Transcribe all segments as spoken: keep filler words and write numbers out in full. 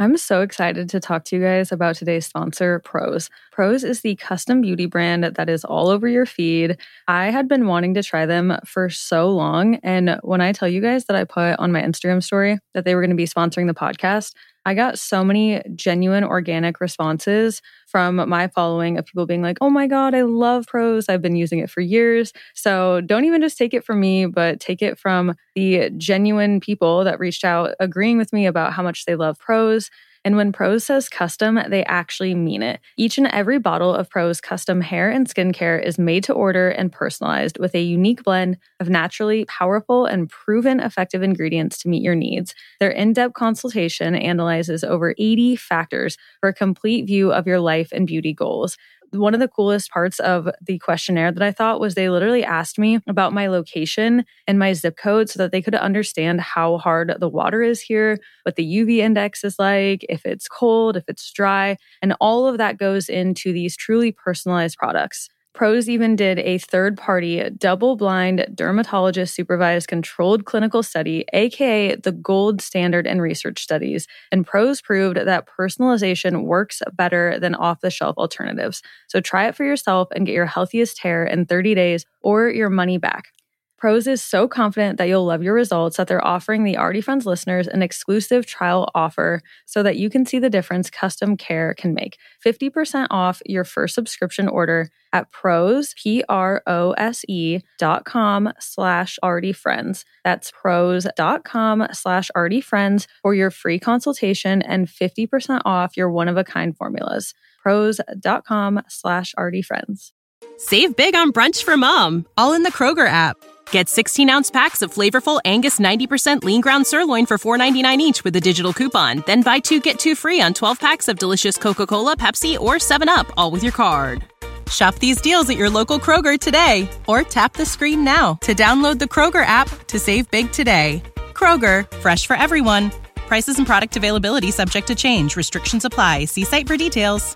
I'm so excited to talk to you guys about today's sponsor, Prose. Prose is the custom beauty brand that is all over your feed. I had been wanting to try them for so long. And when I tell you guys that I put on my Instagram story that they were going to be sponsoring the podcast, I got so many genuine organic responses from my following of people being like, oh my God, I love Prose. I've been using it for years. So don't even just take it from me, but take it from the genuine people that reached out agreeing with me about how much they love Prose. And when Prose says custom, they actually mean it. Each and every bottle of Prose custom hair and skincare is made to order and personalized with a unique blend of naturally powerful and proven effective ingredients to meet your needs. Their in-depth consultation analyzes over eighty factors for a complete view of your life and beauty goals. One of the coolest parts of the questionnaire that I thought was they literally asked me about my location and my zip code so that they could understand how hard the water is here, what the U V index is like, if it's cold, if it's dry, and all of that goes into these truly personalized products. Prose even did a third-party, double-blind, dermatologist-supervised controlled clinical study, aka the gold standard in research studies, and Prose proved that personalization works better than off-the-shelf alternatives. So try it for yourself and get your healthiest hair in thirty days or your money back. Prose is so confident that you'll love your results that they're offering the Already Friends listeners an exclusive trial offer so that you can see the difference custom care can make. fifty percent off your first subscription order at prose, P-R-O-S-E dot com slash already friends. That's prose dot com slash already friends for your free consultation and fifty percent off your one-of-a-kind formulas. prose dot com slash already friends. Save big on brunch for mom, all in the Kroger app. Get sixteen-ounce packs of flavorful Angus ninety percent lean ground sirloin for four ninety-nine each with a digital coupon. Then buy two, get two free on twelve packs of delicious Coca-Cola, Pepsi, or seven up, all with your card. Shop these deals at your local Kroger today, or tap the screen now to download the Kroger app to save big today. Kroger, fresh for everyone. Prices and product availability subject to change. Restrictions apply. See site for details.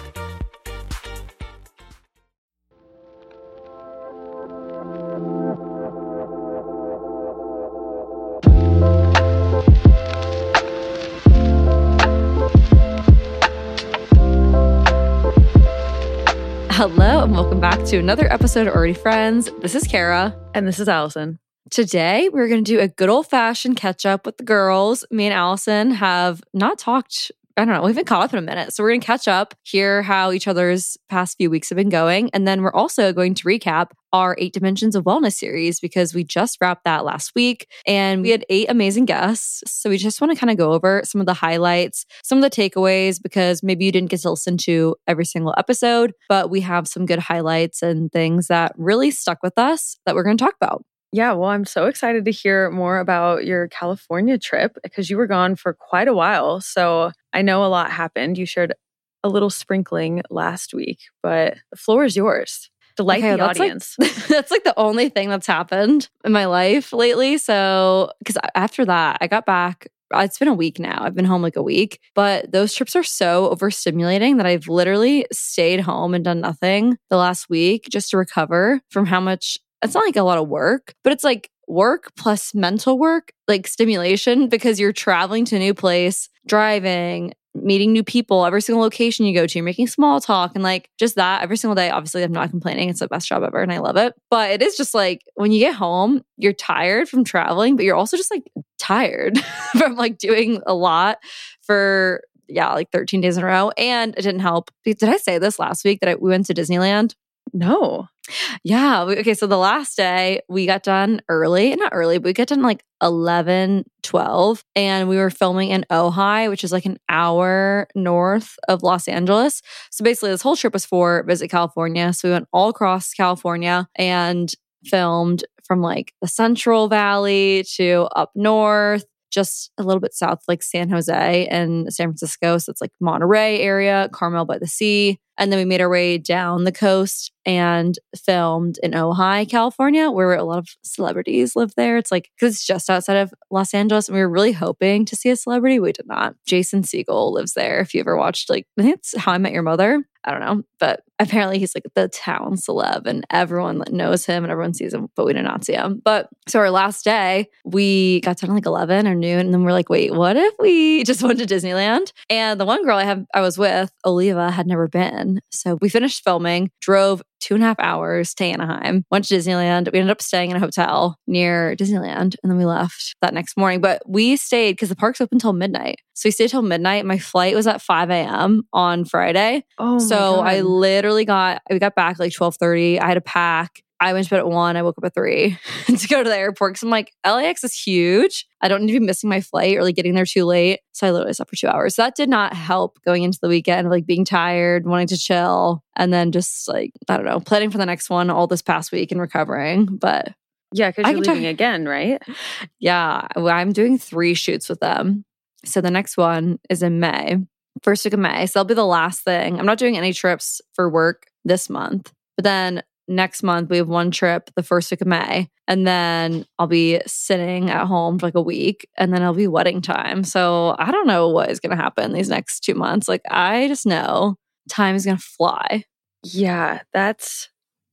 Hello, and welcome back to another episode of Already Friends. This is Kara. And this is Allison. Today, we're going to do a good old-fashioned catch-up with the girls. Me and Allison have not talked, I don't know, we haven't caught up in a minute. So we're going to catch up, hear how each other's past few weeks have been going. And then we're also going to recap our Eight Dimensions of Wellness series because we just wrapped that last week and we had eight amazing guests. So we just want to kind of go over some of the highlights, some of the takeaways, because maybe you didn't get to listen to every single episode, but we have some good highlights and things that really stuck with us that we're going to talk about. Yeah, well, I'm so excited to hear more about your California trip because you were gone for quite a while. So I know a lot happened. You shared a little sprinkling last week, but the floor is yours. Delight okay, the that's audience. Like, that's like the only thing that's happened in my life lately. So, because after that, I got back. It's been a week now. I've been home like a week, but those trips are so overstimulating that I've literally stayed home and done nothing the last week just to recover from how much. It's not like a lot of work, but it's like work plus mental work, like stimulation, because you're traveling to a new place, driving, meeting new people, every single location you go to, you're making small talk and like just that every single day. Obviously, I'm not complaining. It's the best job ever and I love it. But it is just like when you get home, you're tired from traveling, but you're also just like tired from like doing a lot for, yeah, like thirteen days in a row. And it didn't help. Did I say this last week that I, we went to Disneyland? No. Yeah. We, okay. So the last day we got done early, not early, but we got done like eleven, twelve. And we were filming in Ojai, which is like an hour north of Los Angeles. So basically this whole trip was for Visit California. So we went all across California and filmed from like the Central Valley to up north, just a little bit south, like San Jose and San Francisco. So it's like Monterey area, Carmel by the Sea. And then we made our way down the coast and filmed in Ojai, California, where a lot of celebrities live there. It's like, because it's just outside of Los Angeles. And we were really hoping to see a celebrity. We did not. Jason Segel lives there. If you ever watched, like, I think it's How I Met Your Mother. I don't know. But apparently he's like the town celeb and everyone knows him and everyone sees him, but we did not see him. But so our last day, we got done at like eleven or noon. And then we're like, wait, what if we just went to Disneyland? And the one girl I have, I was with, Oliva, had never been. So we finished filming, drove two and a half hours to Anaheim, went to Disneyland. We ended up staying in a hotel near Disneyland. And then we left that next morning. But we stayed because the park's open till midnight. So we stayed till midnight. My flight was at five a.m. on Friday. Oh, so my I God. literally got, we got back like twelve thirty. I had to pack. I went to bed at one. I woke up at three to go to the airport because I'm like, L A X is huge. I don't need to be missing my flight or like getting there too late. So I literally slept for two hours. So that did not help going into the weekend of like being tired, wanting to chill, and then just like, I don't know, planning for the next one all this past week and recovering. But Yeah, because I you're can leaving talk- again, right? yeah, I'm doing three shoots with them. So the next one is in May, first week of May. So that'll be the last thing. I'm not doing any trips for work this month. But then next month, we have one trip the first week of May. And then I'll be sitting at home for like a week. And then it'll be wedding time. So I don't know what is going to happen these next two months. Like, I just know time is going to fly. Yeah, that's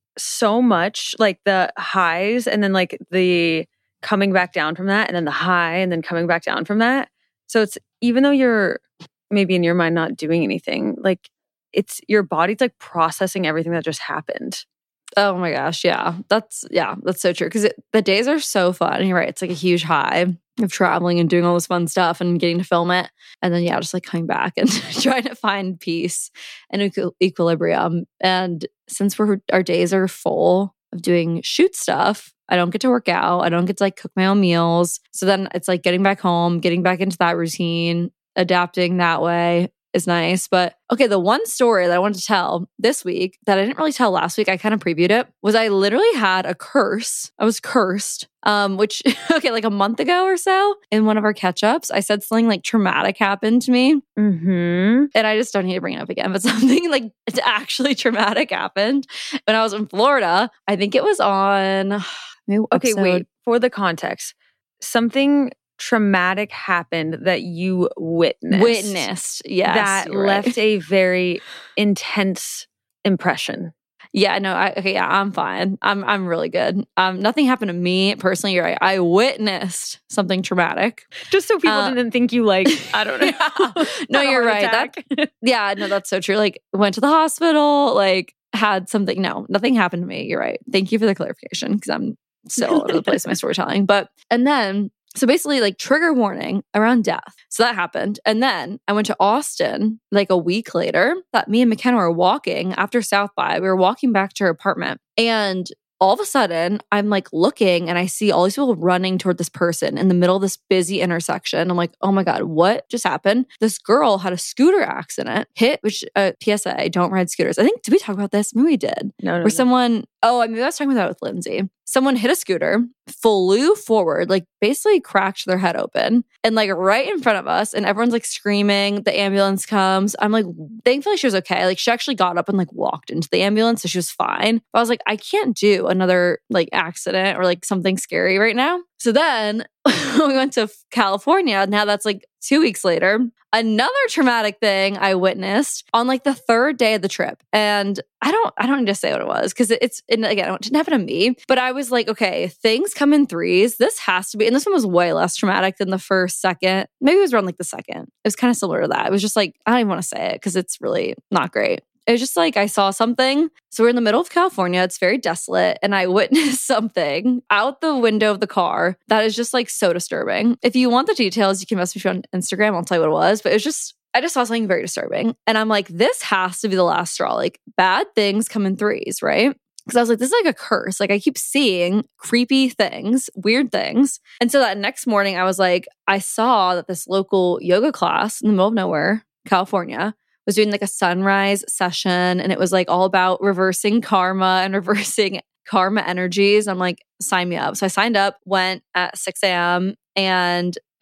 so much, like the highs and then like the coming back down from that and then the high and then coming back down from that. So it's, even though you're maybe in your mind not doing anything, like it's your body's like processing everything that just happened. Oh my gosh. Yeah. That's, yeah, that's so true. Because the days are so fun. And you're right. It's like a huge high of traveling and doing all this fun stuff and getting to film it. And then, yeah, just like coming back and trying to find peace and equi- equilibrium. And since we're, our days are full of doing shoot stuff, I don't get to work out. I don't get to like cook my own meals. So then it's like getting back home, getting back into that routine, adapting that way is nice. But okay, the one story that I wanted to tell this week that I didn't really tell last week, I kind of previewed it, was I literally had a curse. I was cursed, um, which, okay, like a month ago or so in one of our catch-ups, I said something like traumatic happened to me. Mm-hmm. And I just don't need to bring it up again, but something like it's actually traumatic happened when I was in Florida. I think it was on... maybe Okay, episode- wait, for the context, something traumatic happened that you witnessed. Witnessed, yes. That you're right. left a very intense impression. Yeah, no, I, okay, yeah, I'm fine. I'm I'm really good. Um, nothing happened to me personally. You're right. I witnessed something traumatic. Just so people Uh, didn't think you like, I don't know. Yeah. No, had a you're heart right. That, attack. yeah, no, that's so true. Like, went to the hospital, like, had something. No, nothing happened to me. You're right. Thank you for the clarification because I'm so all over the place in my storytelling. But, and then, so basically, like, trigger warning around death. So that happened. And then I went to Austin like a week later. That me and McKenna were walking after South by. We were walking back to her apartment. And all of a sudden, I'm like looking and I see all these people running toward this person in the middle of this busy intersection. I'm like, oh my God, what just happened? This girl had a scooter accident, hit, which uh, P S A, don't ride scooters. I think, did we talk about this? Maybe we did. No, no, Where no. someone, oh, I mean, I was talking about that with Lindsay. Someone hit a scooter, flew forward, like basically cracked their head open and like right in front of us. And everyone's like screaming. The ambulance comes. I'm like, thankfully she was okay. Like she actually got up and like walked into the ambulance. So she was fine. But I was like, I can't do another like accident or like something scary right now. So then we went to California. Now that's like two weeks later. Another traumatic thing I witnessed on like the third day of the trip. And I don't, I don't need to say what it was because it's, and again, it didn't happen to me, but I was like, okay, things come in threes. This has to be, and this one was way less traumatic than the first, second. Maybe it was around like the second. It was kind of similar to that. It was just like, I don't even want to say it because it's really not great. It was just like I saw something. So we're in the middle of California. It's very desolate. And I witnessed something out the window of the car that is just like so disturbing. If you want the details, you can message me on Instagram. I'll tell you what it was. But it was just, I just saw something very disturbing. And I'm like, this has to be the last straw. Like bad things come in threes, right? Because I was like, this is like a curse. Like I keep seeing creepy things, weird things. And so that next morning, I was like, I saw that this local yoga class in the middle of nowhere, California, was doing like a sunrise session. And it was like all about reversing karma and reversing karma energies. I'm like, sign me up. So I signed up, went at six a.m. and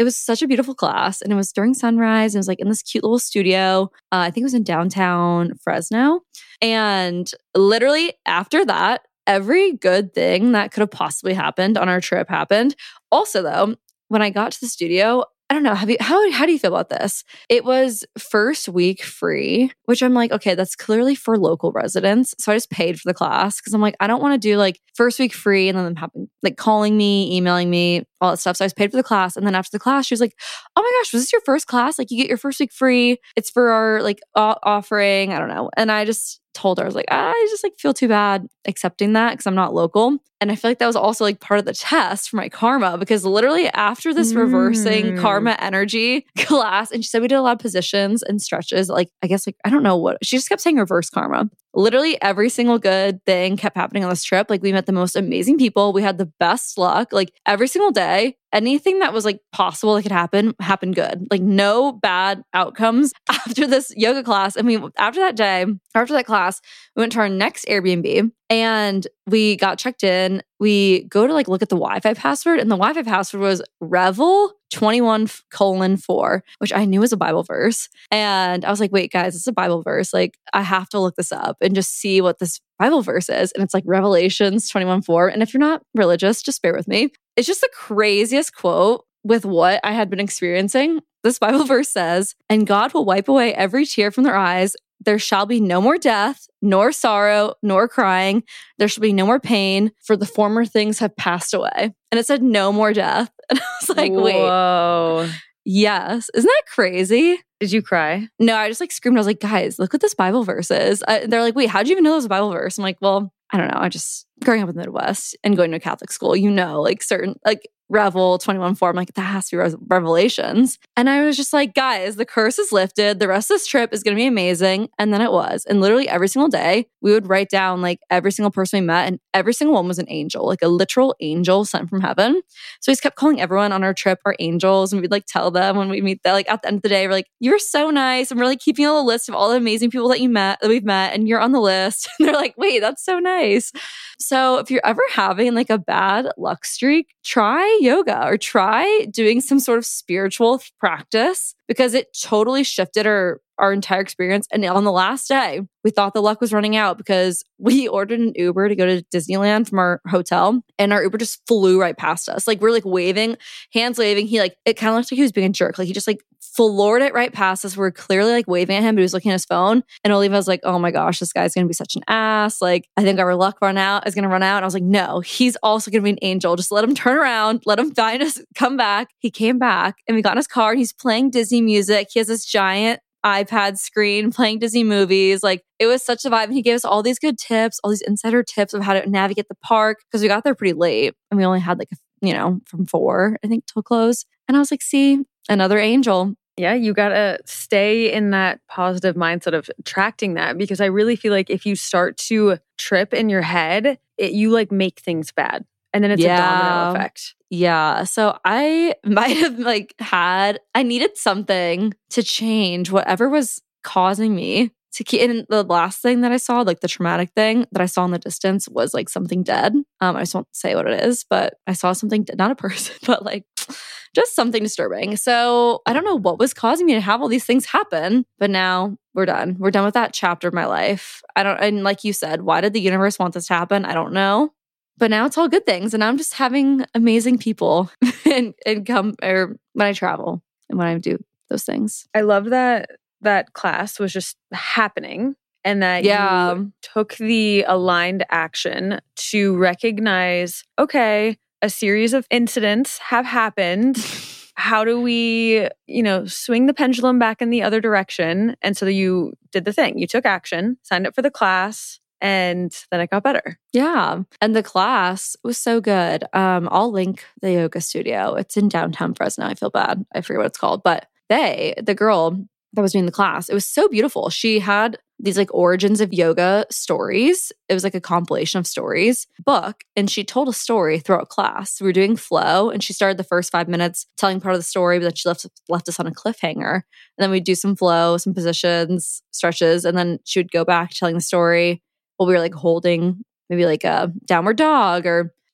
it was such a beautiful class. And it was during sunrise. It was like in this cute little studio. Uh, I think it was in downtown Fresno. And literally after that, every good thing that could have possibly happened on our trip happened. Also, though, when I got to the studio, I don't know, have you how how do you feel about this? It was first week free, which I'm like, okay, that's clearly for local residents. So I just paid for the class because I'm like, I don't want to do like first week free and then them having like calling me, emailing me, all that stuff. So I just paid for the class. And then after the class, she was like, oh my gosh, was this your first class? Like you get your first week free. It's for our like o- offering. I don't know. And I just told her, I was like, I just like feel too bad accepting that because I'm not local. And I feel like that was also like part of the test for my karma because literally after this mm. reversing karma energy class, and she said we did a lot of positions and stretches. Like, I guess like, I don't know what, she just kept saying reverse karma. Literally every single good thing kept happening on this trip. Like we met the most amazing people. We had the best luck. Like every single day, anything that was like possible that could happen, happened good. Like no bad outcomes after this yoga class. And we, after that day, after that class, we went to our next Airbnb and we got checked in. We go to like look at the Wi-Fi password and the Wi-Fi password was Revel twenty-one colon four, which I knew was a Bible verse. And I was like, wait guys, it's a Bible verse. Like I have to look this up and just see what this Bible verse is. And it's like Revelations twenty-one four. And if you're not religious, just bear with me. It's just the craziest quote with what I had been experiencing. This Bible verse says, and God will wipe away every tear from their eyes. There shall be no more death, nor sorrow, nor crying. There shall be no more pain, for the former things have passed away. And it said no more death. And I was like, wait. Whoa. Yes. Isn't that crazy? Did you cry? No, I just like screamed. I was like, guys, look what this Bible verse is. Uh, they're like, wait, how'd you even know it was a Bible verse? I'm like, well, I don't know. I just, growing up in the Midwest and going to a Catholic school, you know, like certain, like Revel twenty-one four. I'm like, that has to be Re- Revelations. And I was just like, guys, the curse is lifted. The rest of this trip is going to be amazing. And then it was. And literally every single day, we would write down like every single person we met, and every single one was an angel, like a literal angel sent from heaven. So we just kept calling everyone on our trip our angels. And we'd like tell them when we meet them, like at the end of the day, we're like, you were so nice. I'm really keeping a little list of all the amazing people that you met, that we've met, and you're on the list. And they're like, wait, that's so nice. So if you're ever having like a bad luck streak, try yoga or try doing some sort of spiritual practice because it totally shifted our, our entire experience. And on the last day, we thought the luck was running out because we ordered an Uber to go to Disneyland from our hotel and our Uber just flew right past us. Like we're like waving, hands waving. He like, it kind of looked like he was being a jerk. Like he just like floored it right past us. We're clearly like waving at him, but he was looking at his phone. And Oliva was like, oh my gosh, this guy's going to be such an ass. Like I think our luck run out is going to run out. And I was like, no, he's also going to be an angel. Just let him turn around, let him find us, come back. He came back and we got in his car and he's playing Disney music. He has this giant iPad screen playing Disney movies. Like it was such a vibe. And he gave us all these good tips, all these insider tips of how to navigate the park because we got there pretty late and we only had like, a, you know, from four, I think, till close. And I was like, see, another angel. Yeah, you got to stay in that positive mindset of attracting that because I really feel like if you start to trip in your head, it, you like make things bad. And then it's yeah. a domino effect. Yeah. So I might have like had, I needed something to change whatever was causing me to keep. And the last thing that I saw, like the traumatic thing that I saw in the distance was like something dead. Um, I just won't say what it is, but I saw something, not a person, but like just something disturbing. So I don't know what was causing me to have all these things happen, but now we're done. We're done with that chapter of my life. I don't, and like you said, why did the universe want this to happen? I don't know. But now it's all good things. And I'm just having amazing people and, and come or when I travel and when I do those things. I love that that class was just happening and that yeah. you took the aligned action to recognize, okay, a series of incidents have happened. How do we, you know, swing the pendulum back in the other direction? And so you did the thing. You took action, signed up for the class, and then it got better. Yeah. And the class was so good. Um, I'll link the yoga studio. It's in downtown Fresno. I feel bad. I forget what it's called. But they, the girl that was doing the class, it was so beautiful. She had these like origins of yoga stories. It was like a compilation of stories book. And she told a story throughout class. We were doing flow and she started the first five minutes telling part of the story, but then she left, left us on a cliffhanger. And then we'd do some flow, some positions, stretches. And then she would go back telling the story. We were like holding maybe like a downward dog or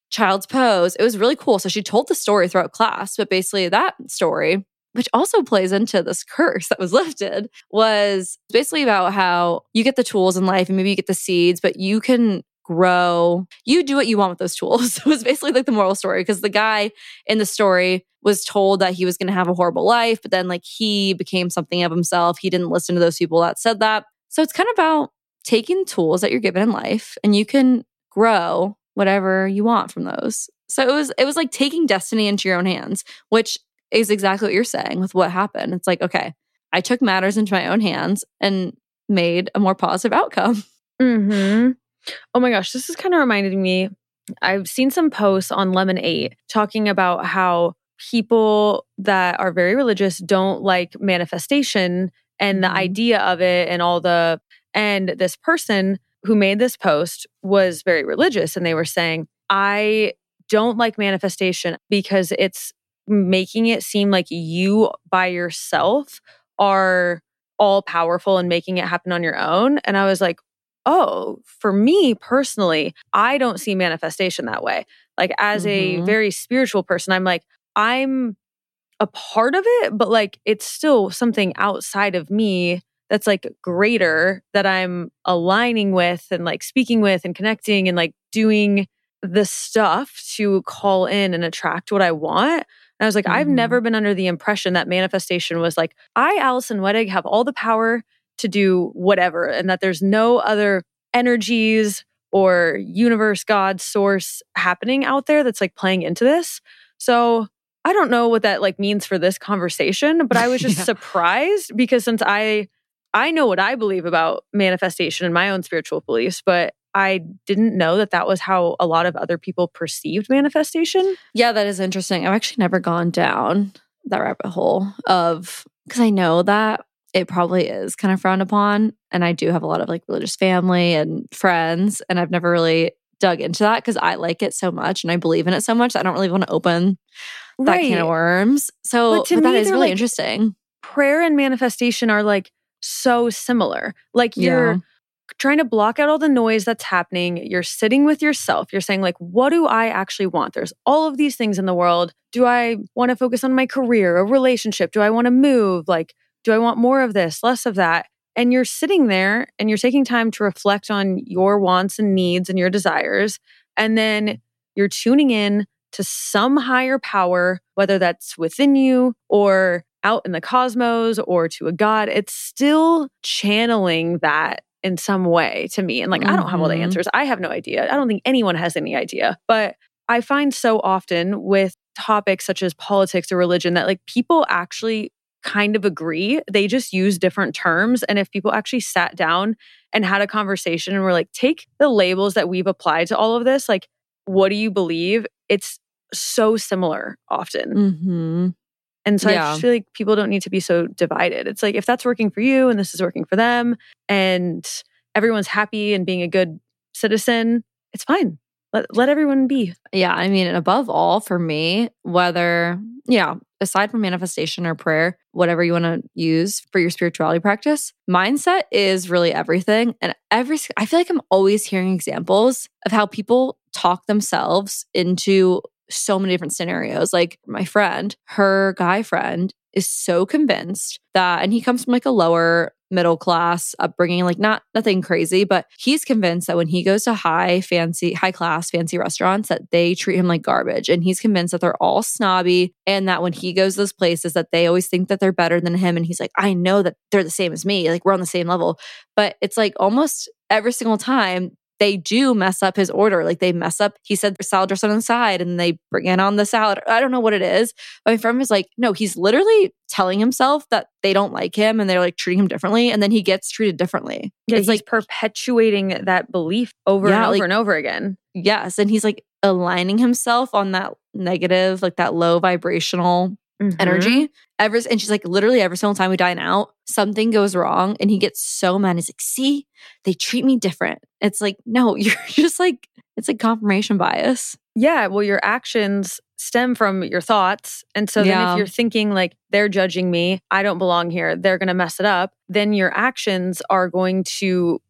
child's pose. It was really cool. So she told the story throughout class, but basically that story, which also plays into this curse that was lifted, was basically about how you get the tools in life and maybe you get the seeds, but you can grow. You do what you want with those tools. It was basically like the moral story, because the guy in the story was told that he was going to have a horrible life, but then like he became something of himself. He didn't listen to those people that said that. So it's kind of about taking tools that you're given in life and you can grow whatever you want from those. So it was it was like taking destiny into your own hands, which is exactly what you're saying with what happened. It's like, okay, I took matters into my own hands and made a more positive outcome. Mm-hmm. Oh my gosh, this is kind of reminding me. I've seen some posts on Lemon eight talking about how people that are very religious don't like manifestation and the idea of it and all the, and this person who made this post was very religious, and they were saying, I don't like manifestation because it's making it seem like you by yourself are all powerful and making it happen on your own. And I was like, oh, for me personally, I don't see manifestation that way. Like as mm-hmm. a very spiritual person, I'm like, I'm a part of it, but like it's still something outside of me that's like greater that I'm aligning with and like speaking with and connecting and like doing the stuff to call in and attract what I want. And I was like, mm-hmm. I've never been under the impression that manifestation was like, I, Allison Wedig, have all the power to do whatever, and that there's no other energies or universe, God, source happening out there that's like playing into this. So I don't know what that like means for this conversation, but I was just yeah. surprised because since I I know what I believe about manifestation and my own spiritual beliefs, but I didn't know that that was how a lot of other people perceived manifestation. Yeah, that is interesting. I've actually never gone down that rabbit hole of, because I know that it probably is kind of frowned upon. And I do have a lot of like religious family and friends, and I've never really dug into that because I like it so much and I believe in it so much that I don't really want to open that right. can of worms. So but to but me, that is really like, interesting. Prayer and manifestation are like so similar. Like you're yeah. trying to block out all the noise that's happening. You're sitting with yourself. You're saying like, what do I actually want? There's all of these things in the world. Do I want to focus on my career, a relationship? Do I want to move? Like, do I want more of this, less of that? And you're sitting there and you're taking time to reflect on your wants and needs and your desires. And then you're tuning in to some higher power, whether that's within you or out in the cosmos or to a God. It's still channeling that in some way to me. And like, mm-hmm. I don't have all the answers. I have no idea. I don't think anyone has any idea. But I find so often with topics such as politics or religion that like people actually kind of agree. They just use different terms. And if people actually sat down and had a conversation and were like, take the labels that we've applied to all of this, like, what do you believe? It's so similar often. Mm-hmm. And so yeah. I just feel like people don't need to be so divided. It's like, if that's working for you and this is working for them and everyone's happy and being a good citizen, it's fine. Let, let everyone be. Yeah. I mean, and above all, for me, whether, yeah, aside from manifestation or prayer, whatever you want to use for your spirituality practice, mindset is really everything. And every, I feel like I'm always hearing examples of how people talk themselves into so many different scenarios. Like my friend, her guy friend is so convinced that, and he comes from like a lower middle class upbringing, like not nothing crazy, but he's convinced that when he goes to high fancy, high class, fancy restaurants, that they treat him like garbage. And he's convinced that they're all snobby and that when he goes to those places that they always think that they're better than him. And he's like, I know that they're the same as me. Like we're on the same level. But it's like almost every single time they do mess up his order. Like they mess up, he said salad dressing on the side and they bring in on the salad. I don't know what it is. But my friend was like, no, he's literally telling himself that they don't like him and they're like treating him differently. And then he gets treated differently. Yeah, it's he's like perpetuating that belief over yeah, and over like, and over again. Yes. And he's like aligning himself on that negative, like that low vibrational mm-hmm. energy. Every, and she's like, literally every single time we dine out, something goes wrong and he gets so mad. He's like, see, they treat me different. It's like, no, you're just like, it's like confirmation bias. Yeah. Well, your actions stem from your thoughts. And so yeah. then if you're thinking like, they're judging me, I don't belong here, they're going to mess it up, then your actions are going to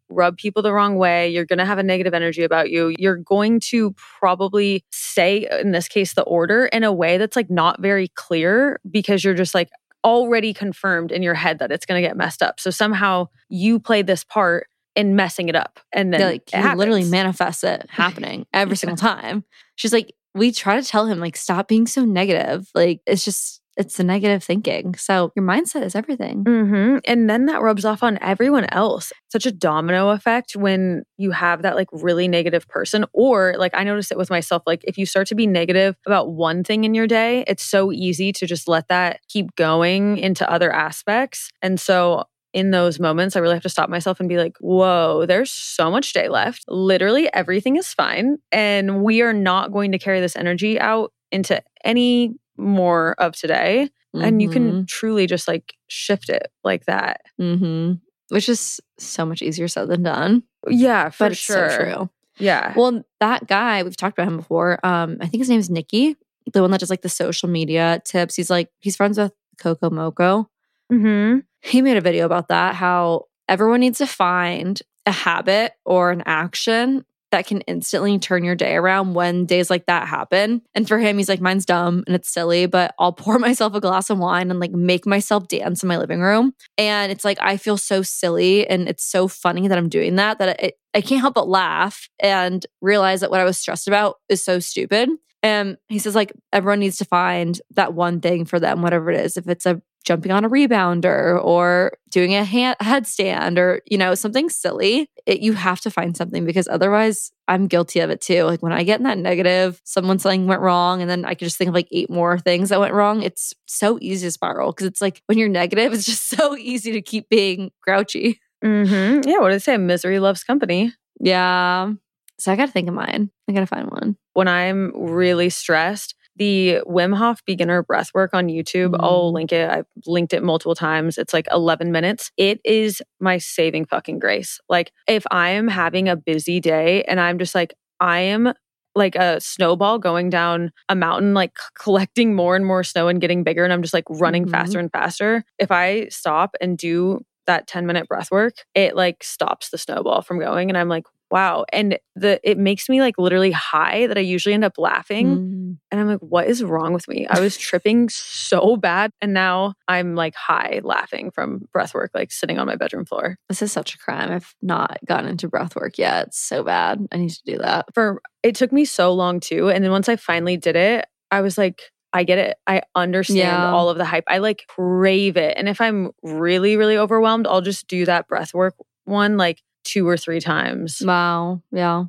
rub people the wrong way. You're going to have a negative energy about you. You're going to probably say, in this case, the order in a way that's like not very clear because you're just like already confirmed in your head that it's going to get messed up. So somehow you play this part in messing it up. And then Yeah, like it he happens. literally manifests it happening every Yeah. single time. She's like, we try to tell him, like, stop being so negative. Like, it's just, it's the negative thinking. So your mindset is everything. Mm-hmm. And then that rubs off on everyone else. Such a domino effect when you have that like really negative person. Or like I noticed it with myself, like if you start to be negative about one thing in your day, it's so easy to just let that keep going into other aspects. And so in those moments, I really have to stop myself and be like, whoa, there's so much day left. Literally everything is fine. And we are not going to carry this energy out into any more of today. Mm-hmm. And you can truly just like shift it like that. Mm-hmm. Which is so much easier said than done. Yeah, for but it's sure. So true. Yeah. Well, that guy, we've talked about him before. Um, I think his name is Nikki, the one that does like the social media tips. He's like, he's friends with Coco Moco. Mm-hmm. He made a video about that, how everyone needs to find a habit or an action that can instantly turn your day around when days like that happen. And for him, he's like, mine's dumb and it's silly, but I'll pour myself a glass of wine and like make myself dance in my living room. And it's like, I feel so silly and it's so funny that I'm doing that, that it, I can't help but laugh and realize that what I was stressed about is so stupid. And he says like, everyone needs to find that one thing for them, whatever it is. If it's a jumping on a rebounder or doing a hand, headstand or, you know, something silly, it, you have to find something because otherwise I'm guilty of it too. Like when I get in that negative, someone something went wrong and then I could just think of like eight more things that went wrong. It's so easy to spiral because it's like when you're negative, it's just so easy to keep being grouchy. Mm-hmm. Yeah. What did they say? Misery loves company. Yeah. So I got to think of mine. I got to find one. When I'm really stressed, the Wim Hof beginner breathwork on YouTube, mm. I'll link it. I've linked it multiple times. It's like eleven minutes. It is my saving fucking grace. Like if I am having a busy day and I'm just like, I am like a snowball going down a mountain, like collecting more and more snow and getting bigger. And I'm just like running mm-hmm. faster and faster. If I stop and do that ten minute breath work, it like stops the snowball from going. And I'm like, wow. And the it makes me like literally high that I usually end up laughing. Mm. And I'm like, what is wrong with me? I was tripping so bad. And now I'm like high laughing from breath work, like sitting on my bedroom floor. This is such a crime. I've not gotten into breath work yet. It's so bad. I need to do that. For it took me so long too. And then once I finally did it, I was like, I get it. I understand yeah. all of the hype. I like crave it. And if I'm really, really overwhelmed, I'll just do that breath work one like two or three times. Wow. Yeah.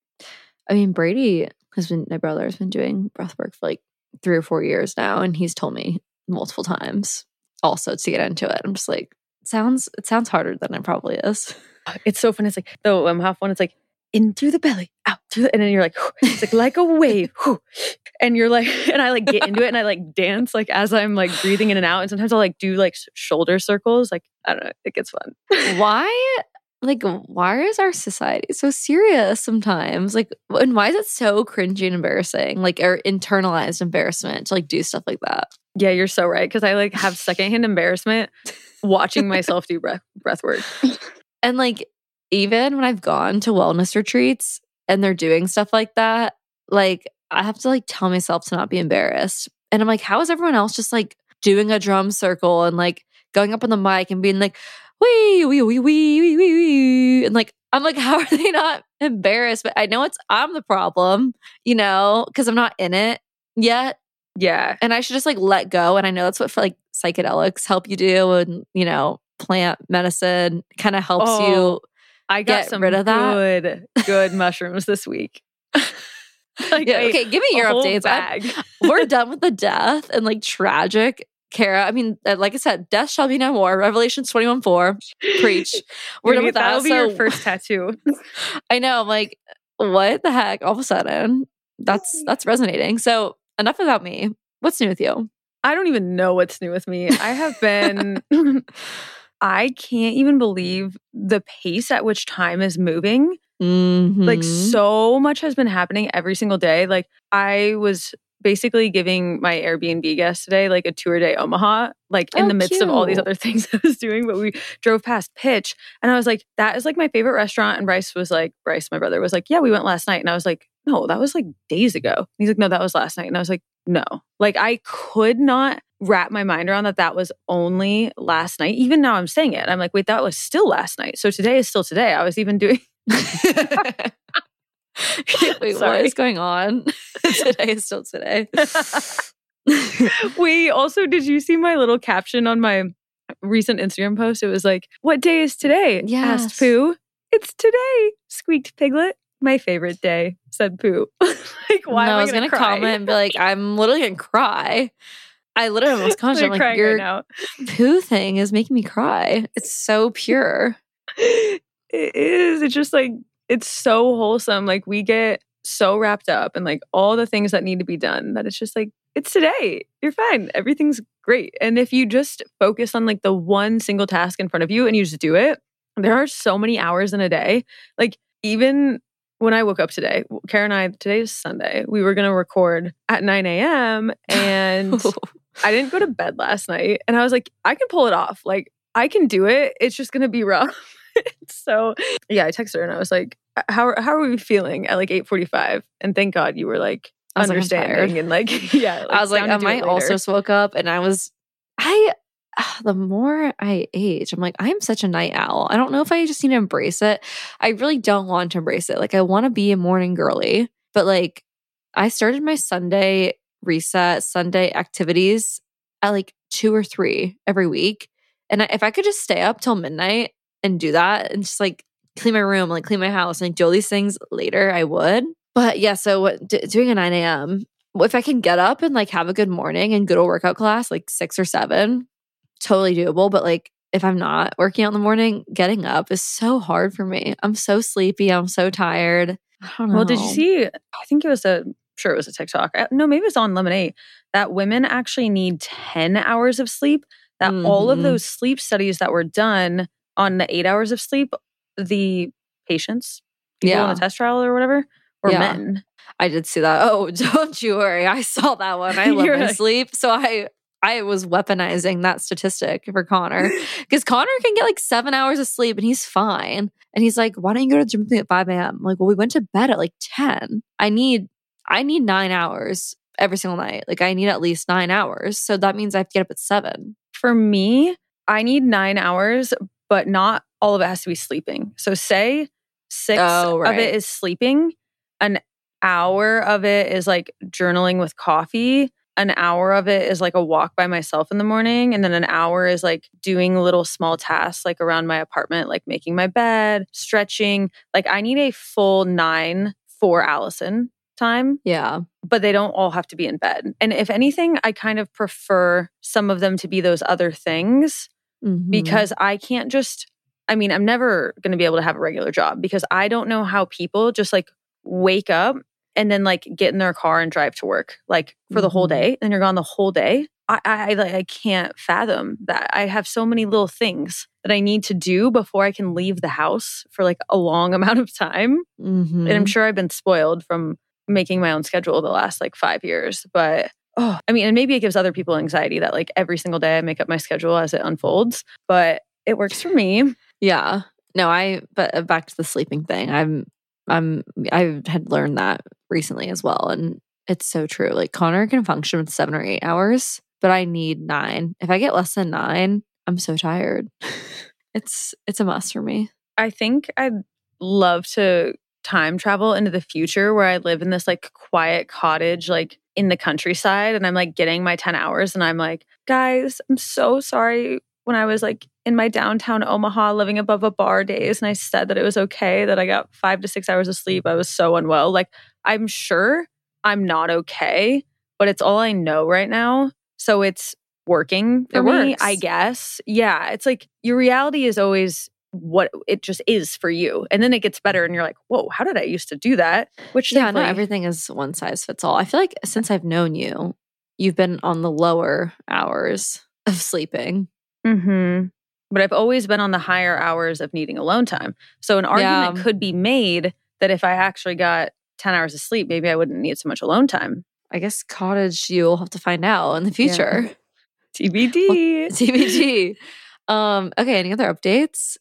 I mean, Brady has been, my brother has been doing breath work for like three or four years now. And he's told me multiple times also to get into it. I'm just like, it sounds, it sounds harder than it probably is. It's so fun. It's like the Wim Hof one. It's like in through the belly, out through the, and then you're like, it's like, like a wave. And you're like, and I like get into it and I like dance like as I'm like breathing in and out. And sometimes I'll like do like shoulder circles. Like, I don't know. It gets fun. Why? Like, why is our society so serious sometimes? Like, and why is it so cringy and embarrassing? Like, or internalized embarrassment to like do stuff like that? Yeah, you're so right. Because I like have secondhand embarrassment watching myself do breath breath work. And like, even when I've gone to wellness retreats and they're doing stuff like that, like I have to like tell myself to not be embarrassed. And I'm like, how is everyone else just like doing a drum circle and like going up on the mic and being like, wee, wee, wee, wee, wee, wee, wee. And like, I'm like, how are they not embarrassed? But I know it's, I'm the problem, you know, because I'm not in it yet. Yeah. And I should just like let go. And I know that's what for like psychedelics help you do. And, you know, plant medicine kind of helps oh, you I got get some rid of that. Good, good mushrooms this week. Like, yeah, okay, give me your updates. We're done with the death and like tragic. Kara, I mean, like I said, death shall be no more. Revelations twenty-one four. Preach. We're done with that. That'll be so, your first tattoo. I know. I'm like, what the heck? All of a sudden, that's that's resonating. So enough about me. What's new with you? I don't even know what's new with me. I have been... I can't even believe the pace at which time is moving. Mm-hmm. Like so much has been happening every single day. Like I was basically giving my Airbnb guest today like a tour day Omaha, like in Oh, the midst of all these cute. other things I was doing. But we drove past Pitch and I was like, that is like my favorite restaurant. And Bryce was like, Bryce, my brother, was like, yeah, we went last night. And I was like, no, that was like days ago. And he's like, no, that was last night. And I was like, no. Like I could not wrap my mind around that that was only last night. Even now I'm saying it. I'm like, wait, that was still last night. So today is still today. I was even doing... Wait, Sorry. what is going on? Today is still today. Wait, also, did you see my little caption on my recent Instagram post? It was like, what day is today? Yes. Asked Pooh. It's today, squeaked Piglet. My favorite day, said Pooh. Like, why no, am I, I was going to gonna cry? comment and be like, I'm literally gonna cry. I literally almost commented, I'm like, crying your right now. poo thing is making me cry. It's so pure. It is. It's just like, it's so wholesome. Like we get so wrapped up in like all the things that need to be done that it's just like, it's today. You're fine. Everything's great. And if you just focus on like the one single task in front of you and you just do it, there are so many hours in a day. Like even when I woke up today, Kara and I, today is Sunday, we were going to record at nine a.m. and I didn't go to bed last night. And I was like, I can pull it off. Like I can do it. It's just going to be rough. So yeah, I texted her and I was like, how, how are we feeling at like eight forty-five? And thank God you were like I was understanding like, I'm and like, yeah. I was like, down to um, do I it also later. just woke up and I was, I, the more I age, I'm like, I'm such a night owl. I don't know if I just need to embrace it. I really don't want to embrace it. Like I want to be a morning girly, but like I started my Sunday reset, Sunday activities at like two or three every week. And I, if I could just stay up till midnight and do that and just like clean my room, like clean my house and like, do all these things later, I would. But yeah, so what, d- doing a nine a.m., if I can get up and like have a good morning and go to a workout class, like six or seven, totally doable. But like if I'm not working out in the morning, getting up is so hard for me. I'm so sleepy. I'm so tired. I don't know. Well, did you see, I think it was a, I'm sure it was a TikTok. I- No, maybe it was on Lemonade, that women actually need ten hours of sleep, that all of Mhm. those sleep studies that were done on the eight hours of sleep, the patients, people in Yeah. the test trial or whatever, were Yeah. men. I did see that. Oh, don't you worry. I saw that one. I love You're my like- sleep. So I I was weaponizing that statistic for Connor. Because Connor can get like seven hours of sleep and he's fine. And he's like, why don't you go to the gym with me at five a.m.? I'm like, well, we went to bed at like ten. I need I need nine hours every single night. Like I need at least nine hours. So that means I have to get up at seven. For me, I need nine hours, but not all of it has to be sleeping. So say six Oh, of right. it is sleeping, an hour of it is like journaling with coffee, an hour of it is like a walk by myself in the morning, and then an hour is like doing little small tasks like around my apartment, like making my bed, stretching. Like I need a full nine for Allison time, Yeah. but they don't all have to be in bed. And if anything, I kind of prefer some of them to be those other things Mhm. because I can't just, I mean, I'm never going to be able to have a regular job because I don't know how people just like wake up and then like get in their car and drive to work like for the whole Mhm. day and you're gone the whole day. I, I, I, like, I can't fathom that. I have so many little things that I need to do before I can leave the house for like a long amount of time. Mhm. And I'm sure I've been spoiled from making my own schedule the last like five years. But oh, I mean, and maybe it gives other people anxiety that like every single day I make up my schedule as it unfolds, but it works for me. Yeah. No, I, but uh, back to the sleeping thing. I'm, I'm, I had learned that recently as well. And it's so true. Like Connor can function with seven or eight hours, but I need nine. If I get less than nine, I'm so tired. it's, it's a must for me. I think I'd love to time travel into the future where I live in this like quiet cottage, like in the countryside. And I'm like getting my ten hours and I'm like, guys, I'm so sorry when I was like in my downtown Omaha living above a bar days and I said that it was okay that I got five to six hours of sleep. I was so unwell. Like I'm sure I'm not okay, but it's all I know right now. So it's working for It me, works. I guess. Yeah. It's like your reality is always what it just is for you. And then it gets better and you're like, whoa, how did I used to do that? Which Yeah, thankfully- not everything is one size fits all. I feel like since I've known you, you've been on the lower hours of sleeping. Mm-hmm. But I've always been on the higher hours of needing alone time. So an argument Yeah. could be made that if I actually got ten hours of sleep, maybe I wouldn't need so much alone time. I guess cottage, you'll have to find out in the future. Yeah. T B D. T B D. Um, okay, any other updates?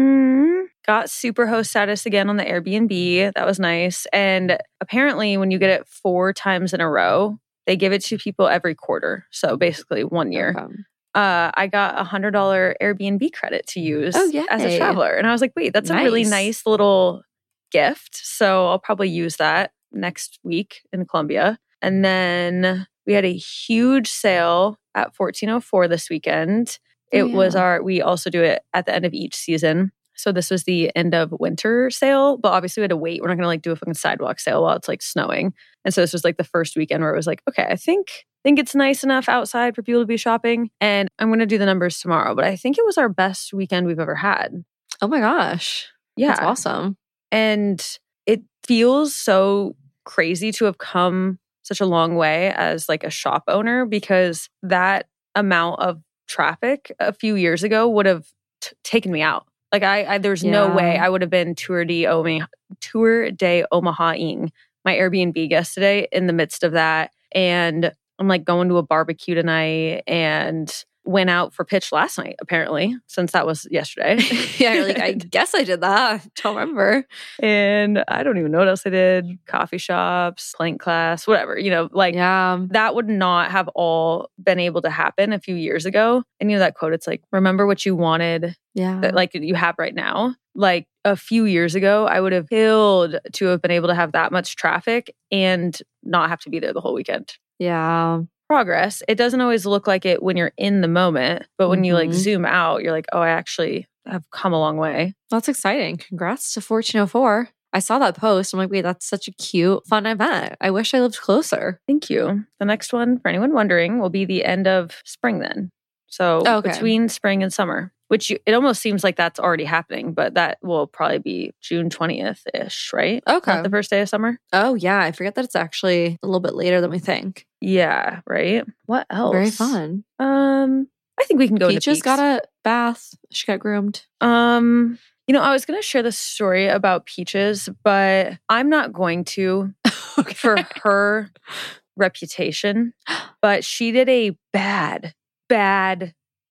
Mm, got Superhost status again on the Airbnb. That was nice. And apparently when you get it four times in a row, they give it to people every quarter. So basically one year. Okay. Uh, I got a one hundred dollars Airbnb credit to use Oh, yay. as a traveler. And I was like, wait, that's Nice. a really nice little gift. So I'll probably use that next week in Colombia. And then we had a huge sale at fourteen oh four this weekend. It Oh, yeah. was our, we also do it at the end of each season. So this was the end of winter sale, but obviously we had to wait. We're not going to like do a fucking sidewalk sale while it's like snowing. And so this was like the first weekend where it was like, okay, I think, think it's nice enough outside for people to be shopping. And I'm going to do the numbers tomorrow, but I think it was our best weekend we've ever had. Oh my gosh. Yeah. That's awesome. And it feels so crazy to have come such a long way as like a shop owner, because that amount of traffic a few years ago would have t- taken me out. Like I, I there's no Yeah. way I would have been tour de Omaha, tour de Omaha-ing my Airbnb guest today in the midst of that. And I'm like going to a barbecue tonight and went out for pitch last night, apparently, since that was yesterday. Yeah, you're like, I guess I did that. I don't remember. And I don't even know what else I did. Coffee shops, plank class, whatever, you know, like Yeah. that would not have all been able to happen a few years ago. And you know that quote, it's like, remember what you wanted Yeah. that like you have right now. Like a few years ago, I would have killed to have been able to have that much traffic and not have to be there the whole weekend. Yeah. Progress. It doesn't always look like it when you're in the moment, but when you like Mhm. zoom out, you're like, oh, I actually have come a long way. That's exciting. Congrats to fourteen oh four. I saw that post. I'm like, wait, that's such a cute, fun event. I wish I lived closer. Thank you. The next one, for anyone wondering, will be the end of spring then. So Okay. between spring and summer, which you, it almost seems like that's already happening, but that will probably be June twentieth-ish, right? Okay. Not the first day of summer? Oh, yeah. I forget that it's actually a little bit later than we think. Yeah, right? What else? Very fun. Um, I think we can go into Peaches peaks. got a bath. She got groomed. Um, you know, I was going to share this story about Peaches, but I'm not going to for her reputation. But she did a bad, bad,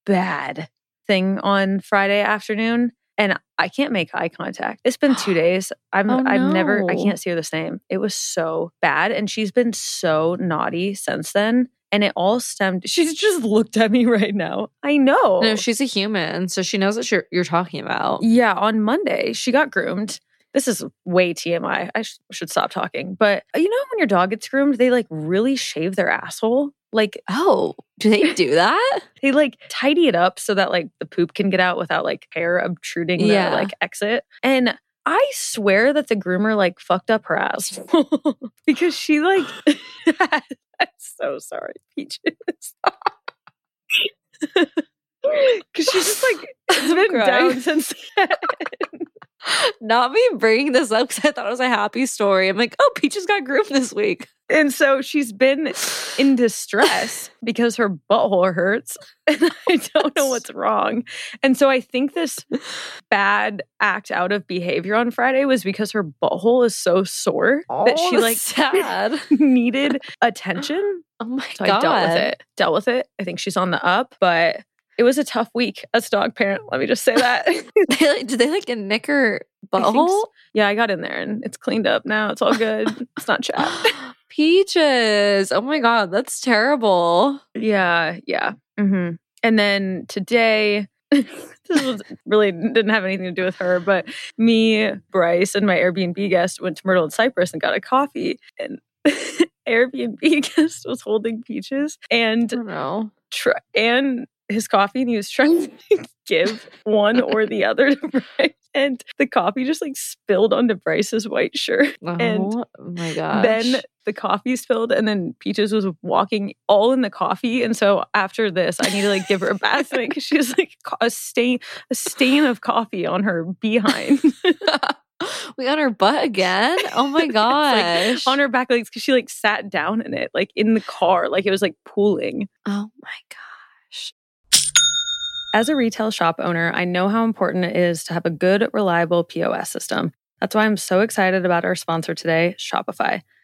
bad thing on Friday afternoon, and I can't make eye contact. It's been two days. I'm Oh, I've never I no. can't see her the same. It was so bad, and she's been so naughty since then. And it all stemmed. She's just looked at me right now. I know. No, she's a human, so she knows what you're, you're talking about. Yeah, on Monday, she got groomed. This is way T M I. I sh- should stop talking. But you know, when your dog gets groomed, they like really shave their asshole. Like, Oh, do they do that? they like tidy it up so that like the poop can get out without like hair obtruding the Yeah. like exit. And I swear that the groomer like fucked up her asshole because she like, I'm so sorry, Peaches. Because she's just like, it's been crying. down since then. Not me bringing this up because I thought it was a happy story. I'm like, oh, Peaches got groomed this week. And so she's been in distress because her butthole hurts. And I don't know what's wrong. And so I think this bad act out of behavior on Friday was because her butthole is so sore that she Oh, like sad. needed attention. Oh my So god. I dealt with it. Dealt with it. I think she's on the up, but it was a tough week as a dog parent. Let me just say that. They, like, did they like nick her I think butthole? so. Yeah, I got in there and it's cleaned up now. It's all good. It's not chapped. Peaches. Oh my god, that's terrible. Yeah, yeah. hmm And then today, this was really didn't have anything to do with her, but me, Bryce, and my Airbnb guest went to Myrtle and Cypress and got a coffee. And Airbnb guest was holding Peaches and I don't know. tr- and his coffee, and he was trying to give one or the other to Bryce. And the coffee just like spilled onto Bryce's white shirt. Oh And my gosh. Then the coffee spilled, and then Peaches was walking all in the coffee. And so after this, I need to like give her a bath because she has like a stain, a stain of coffee on her behind. we got her butt again. Oh my It's, gosh. like, on her back legs because she like sat down in it, like in the car, like it was like pooling. Oh my gosh. As a retail shop owner, I know how important it is to have a good, reliable P O S system. That's why I'm so excited about our sponsor today, Shopify.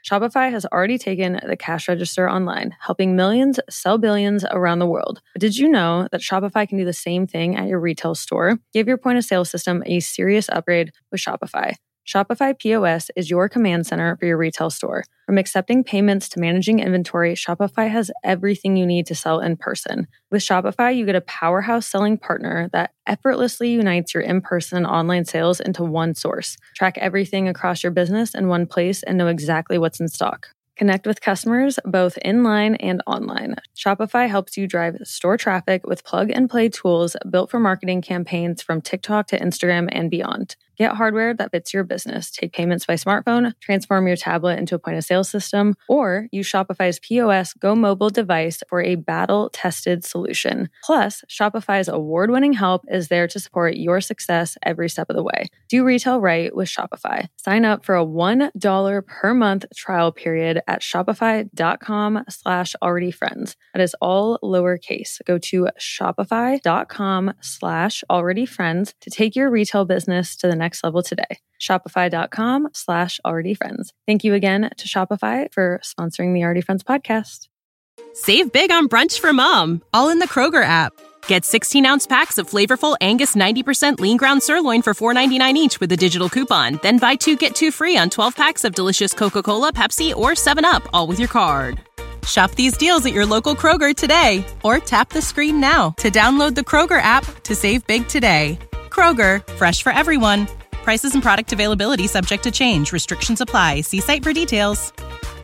Shopify has already taken the cash register online, helping millions sell billions around the world. But did you know that Shopify can do the same thing at your retail store? Give your point of sale system a serious upgrade with Shopify. Shopify P O S is your command center for your retail store. From accepting payments to managing inventory, Shopify has everything you need to sell in person. With Shopify, you get a powerhouse selling partner that effortlessly unites your in-person and online sales into one source. Track everything across your business in one place and know exactly what's in stock. Connect with customers both in-line and online. Shopify helps you drive store traffic with plug-and-play tools built for marketing campaigns from TikTok to Instagram and beyond. Get hardware that fits your business. Take payments by smartphone, transform your tablet into a point-of-sale system, or use Shopify's P O S Go mobile device for a battle-tested solution. Plus, Shopify's award-winning help is there to support your success every step of the way. Do retail right with Shopify. Sign up for a one dollar per month trial period at shopify.com slash already friends. That is all lowercase. Go to shopify.com slash already friends to take your retail business to the next level today. Shopify.com slash already friends. Thank you again to Shopify for sponsoring the Already Friends podcast. Save big on brunch for mom, all in the Kroger app. Get sixteen ounce packs of flavorful Angus ninety percent lean ground sirloin for four ninety-nine each with a digital coupon. Then buy two, get two free on twelve packs of delicious Coca-Cola, Pepsi, or seven up, all with your card. Shop these deals at your local Kroger today, or tap the screen now to download the Kroger app to save big today. Kroger, fresh for everyone. Prices and product availability subject to change. Restrictions apply. See site for details.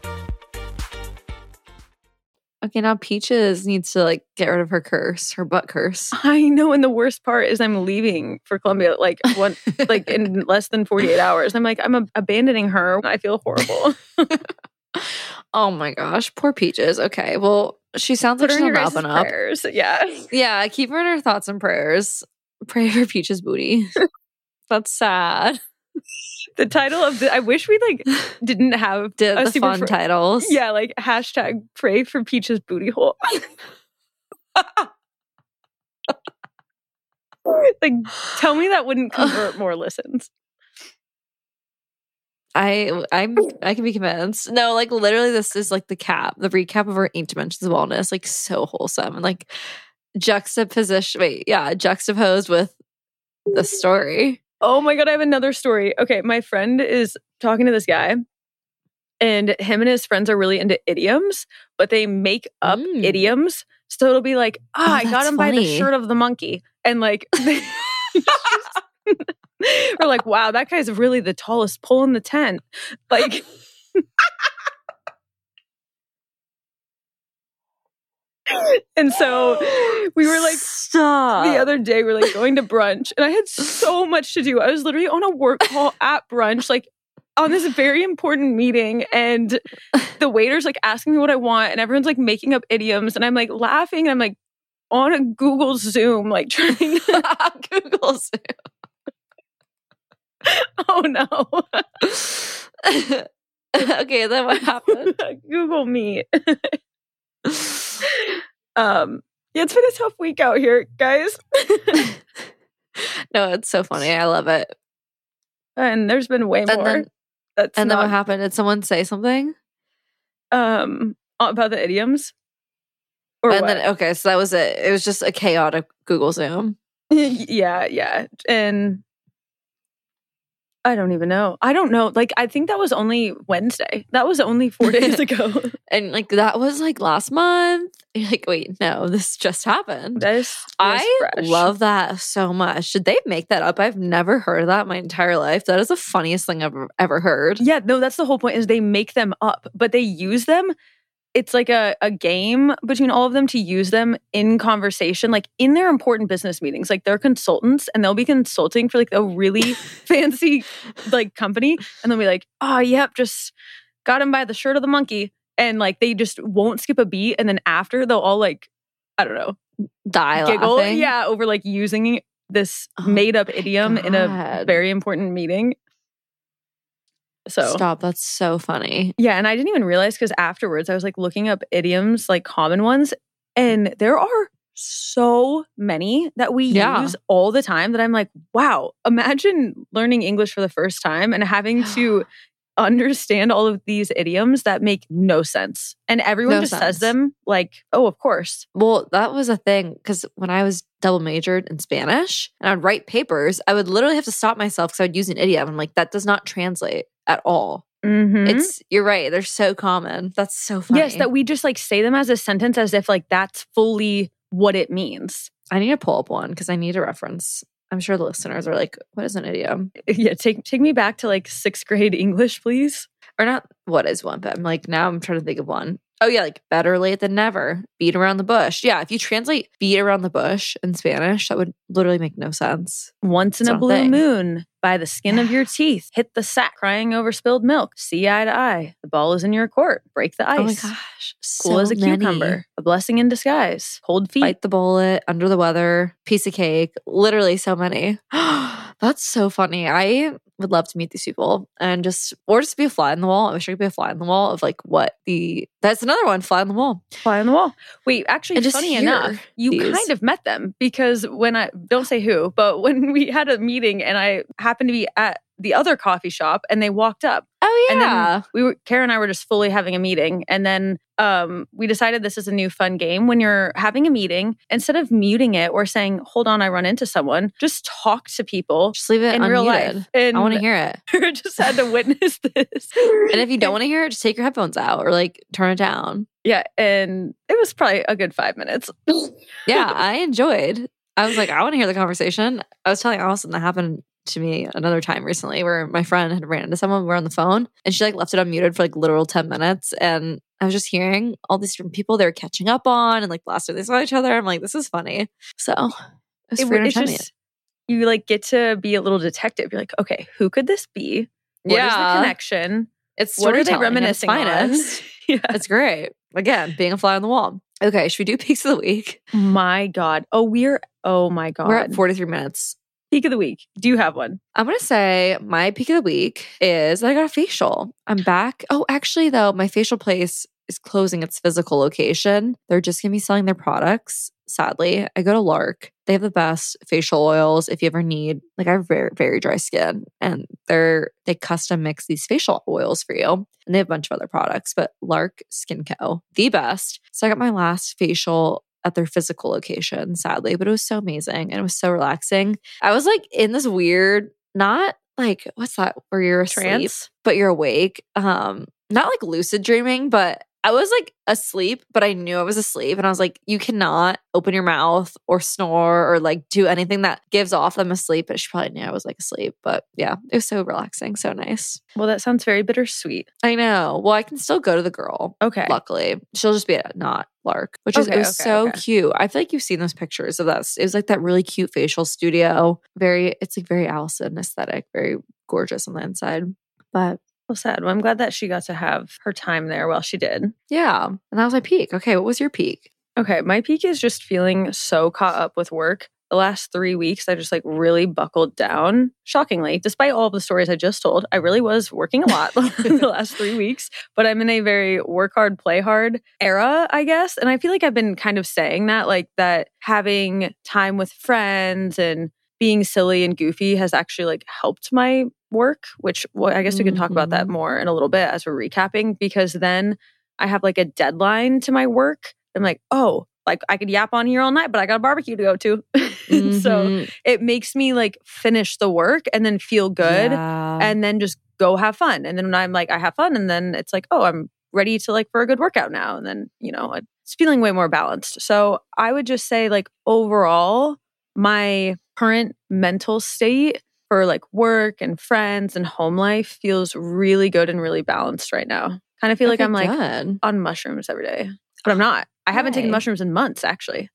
Okay, now Peaches needs to like get rid of her curse, her butt curse. I know, and the worst part is I'm leaving for Colombia like one like in less than forty-eight hours. I'm like, I'm ab- abandoning her. I feel horrible. Oh my gosh, poor Peaches. Okay, well, she sounds Put like her she's in your on guys' up and up. prayers. Yeah. Yeah, keep her in her thoughts and prayers. Pray for Peaches' booty. That's sad. The title of the I wish we like didn't have Did a the super fun fr- titles. Yeah, like hashtag pray for Peaches booty hole. Like, tell me that wouldn't convert more listens. I I'm I can be convinced. No, like literally this is like the cap, the recap of our eight dimensions of wellness, like so wholesome and like juxtaposition wait, yeah, juxtaposed with the story. Oh my God, I have another story. Okay, my friend is talking to this guy, and him and his friends are really into idioms, but they make up Mm. idioms. So it'll be like, ah, Oh, I got that's him by the funny. shirt of the monkey. And like, or like, wow, that guy's really the tallest pole in the tent. Like, and so we were like, Stop. the other day, we're like going to brunch, and I had so much to do. I was literally on a work call at brunch, like on this very important meeting, and the waiter's like asking me what I want, and everyone's like making up idioms, and I'm like laughing, and I'm like on a Google Zoom, like trying to Google Zoom. oh no. Okay, then what happened? Google Meet. um yeah, it's been a tough week out here, guys. No, it's so funny. I love it. And there's been way And more. then, That's and then not, what happened? Did someone say something? um about the idioms? Or and what? then okay, so that was it. It was just a chaotic Google Zoom. yeah, yeah. And I don't even know. I don't know. Like, I think that was only Wednesday. That was only four days ago. And like that was like last month. You're like, wait, no, this just happened. That is I fresh. love that so much. Did they make that up? I've never heard of that my entire life. That is the funniest thing I've ever, ever heard. Yeah, no, that's the whole point, is they make them up, but they use them. It's like a, a game between all of them to use them in conversation, like in their important business meetings. Like they're consultants, and they'll be consulting for like a really fancy like company, and they'll be like, oh, yep, just got him by the shirt of the monkey. And like they just won't skip a beat. And then after, they'll all like, I don't know, Die giggle. laughing. Yeah, over like using this Oh made up idiom in a God. very important meeting. So Stop. That's so funny. yeah, and I didn't even realize, because afterwards I was like looking up idioms, like common ones, and there are so many that we Yeah. use all the time that I'm like, wow, imagine learning English for the first time and having to understand all of these idioms that make no sense. And everyone No just sense. says them like, oh, of course. Well, that was a thing because when I was double majored in Spanish and I'd write papers, I would literally have to stop myself because I would use an idiom. I'm like, that does not translate at all. Mm-hmm. It's, you're right. They're so common. That's so funny. Yes, that we just like say them as a sentence as if like that's fully what it means. I need to pull up one because I need a reference. I'm sure the listeners are like, what is an idiom? Yeah, take take me back to like sixth grade English, please. Or not, what is one? But I'm like, now I'm trying to think of one. Oh, yeah, like better late than never. Beat around the bush. Yeah, if you translate beat around the bush in Spanish, that would literally make no sense. Once in It's a not a blue thing. moon, by the skin Yeah. of your teeth, hit the sack, crying over spilled milk, see eye to eye. The ball is in your court, break the ice. Oh my gosh. Cool so as a many. cucumber, a blessing in disguise, cold feet. Bite the bullet, under the weather, piece of cake. Literally so many. That's so funny. I would love to meet these people and just, or just be a fly in the wall. I wish I could be a fly in the wall of like what the, that's another one, fly on the wall. Fly on the wall. Wait, actually, And just funny hear enough, you these. kind of met them because when I, don't say who, but when we had a meeting and I happened to be at the other coffee shop and they walked up. Oh, And yeah. then we were, Kara and I were just fully having a meeting. And then um, we decided this is a new fun game. When you're having a meeting, instead of muting it or saying, hold on, I run into someone, just talk to people just leave it in unmuted. real life. And I want to hear it. I just had to witness this. And if you don't want to hear it, just take your headphones out or like turn it down. Yeah. And it was probably a good five minutes. Yeah, I enjoyed. I was like, I want to hear the conversation. I was telling Allison that happened to me another time recently where my friend had ran into someone. We were on the phone and she like left it unmuted for like literal ten minutes. And I was just hearing all these different people they were catching up on and like the last time they saw each other. I'm like, this is funny. So it was It- free it's entertainment. just, you like get to be a little detective. You're like, okay, who could this be? What is Yeah. the connection? It's What are they storytelling at its reminiscing on? finest. Yeah. It's great. Again, being a fly on the wall. Okay, should we do peaks of the week? My God. Oh, we're, oh my God. We're at forty-three minutes. Peak of the week. Do you have one? I'm going to say my peak of the week is that I got a facial. I'm back. Oh, actually, though, my facial place is closing its physical location. They're just going to be selling their products. Sadly, I go to Lark. They have the best facial oils if you ever need, like I have very, very dry skin and they're, they custom mix these facial oils for you. And they have a bunch of other products, but Lark Skin Co, the best. So I got my last facial at their physical location, sadly, but it was so amazing and it was so relaxing. I was like in this weird, not like, what's that, where you're asleep, Trance? but you're awake. Um, not like lucid dreaming, but I was like asleep, but I knew I was asleep. And I was like, you cannot open your mouth or snore or like do anything that gives off I'm asleep. But she probably knew I was like asleep. But yeah, it was so relaxing, so nice. Well, that sounds very bittersweet. I know. Well, I can still go to the girl. Okay. Luckily, she'll just be at not Lark, which is Okay, it was okay, so okay. cute. I feel like you've seen those pictures of that. It was like that really cute facial studio. Very, it's like very Allison aesthetic, very gorgeous on the inside. But Well, sad. Well, I'm glad that she got to have her time there while she did. yeah, and that was my peak. Okay, what was your peak? Okay. My peak is just feeling so caught up with work. The last three weeks, I just like really buckled down. Shockingly, despite all of the stories I just told, I really was working a lot the last three weeks. But I'm in a very work hard, play hard era, I guess. And I feel like I've been kind of saying that, like that having time with friends and being silly and goofy has actually like helped my work, which well, I guess we can talk about that Mhm. more in a little bit as we're recapping, because then I have like a deadline to my work. I'm like, oh, like I could yap on here all night, but I got a barbecue to go to. So Mhm. it makes me like finish the work and then feel good Yeah. and then just go have fun. And then when I'm like, I have fun, and then it's like, oh, I'm ready to like for a good workout now. And then, you know, it's feeling way more balanced. So I would just say like overall, my current mental state for like work and friends and home life feels really good and really balanced right now. Kind of feel like Okay, I'm like good. on mushrooms every day, but I'm not. I haven't taken Why? mushrooms in months, actually.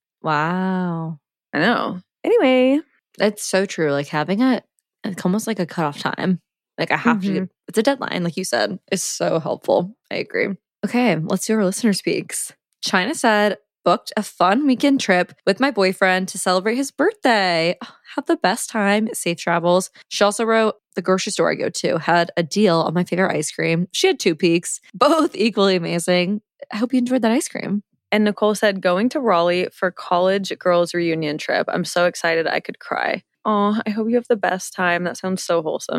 Wow. I know. Anyway, It's so true. Like having a, it's almost like a cutoff time. Like I have to, Mhm. it's a deadline, like you said, is so helpful. I agree. Okay, let's do our listener speaks. China said, booked a fun weekend trip with my boyfriend to celebrate his birthday. Oh, have the best time. Safe travels. She also wrote, the grocery store I go to had a deal on my favorite ice cream. She had two peaks, both equally amazing. I hope you enjoyed that ice cream. and Nicole said, going to Raleigh for college girls reunion trip. I'm so excited I could cry. Oh, I hope you have the best time. That sounds so wholesome.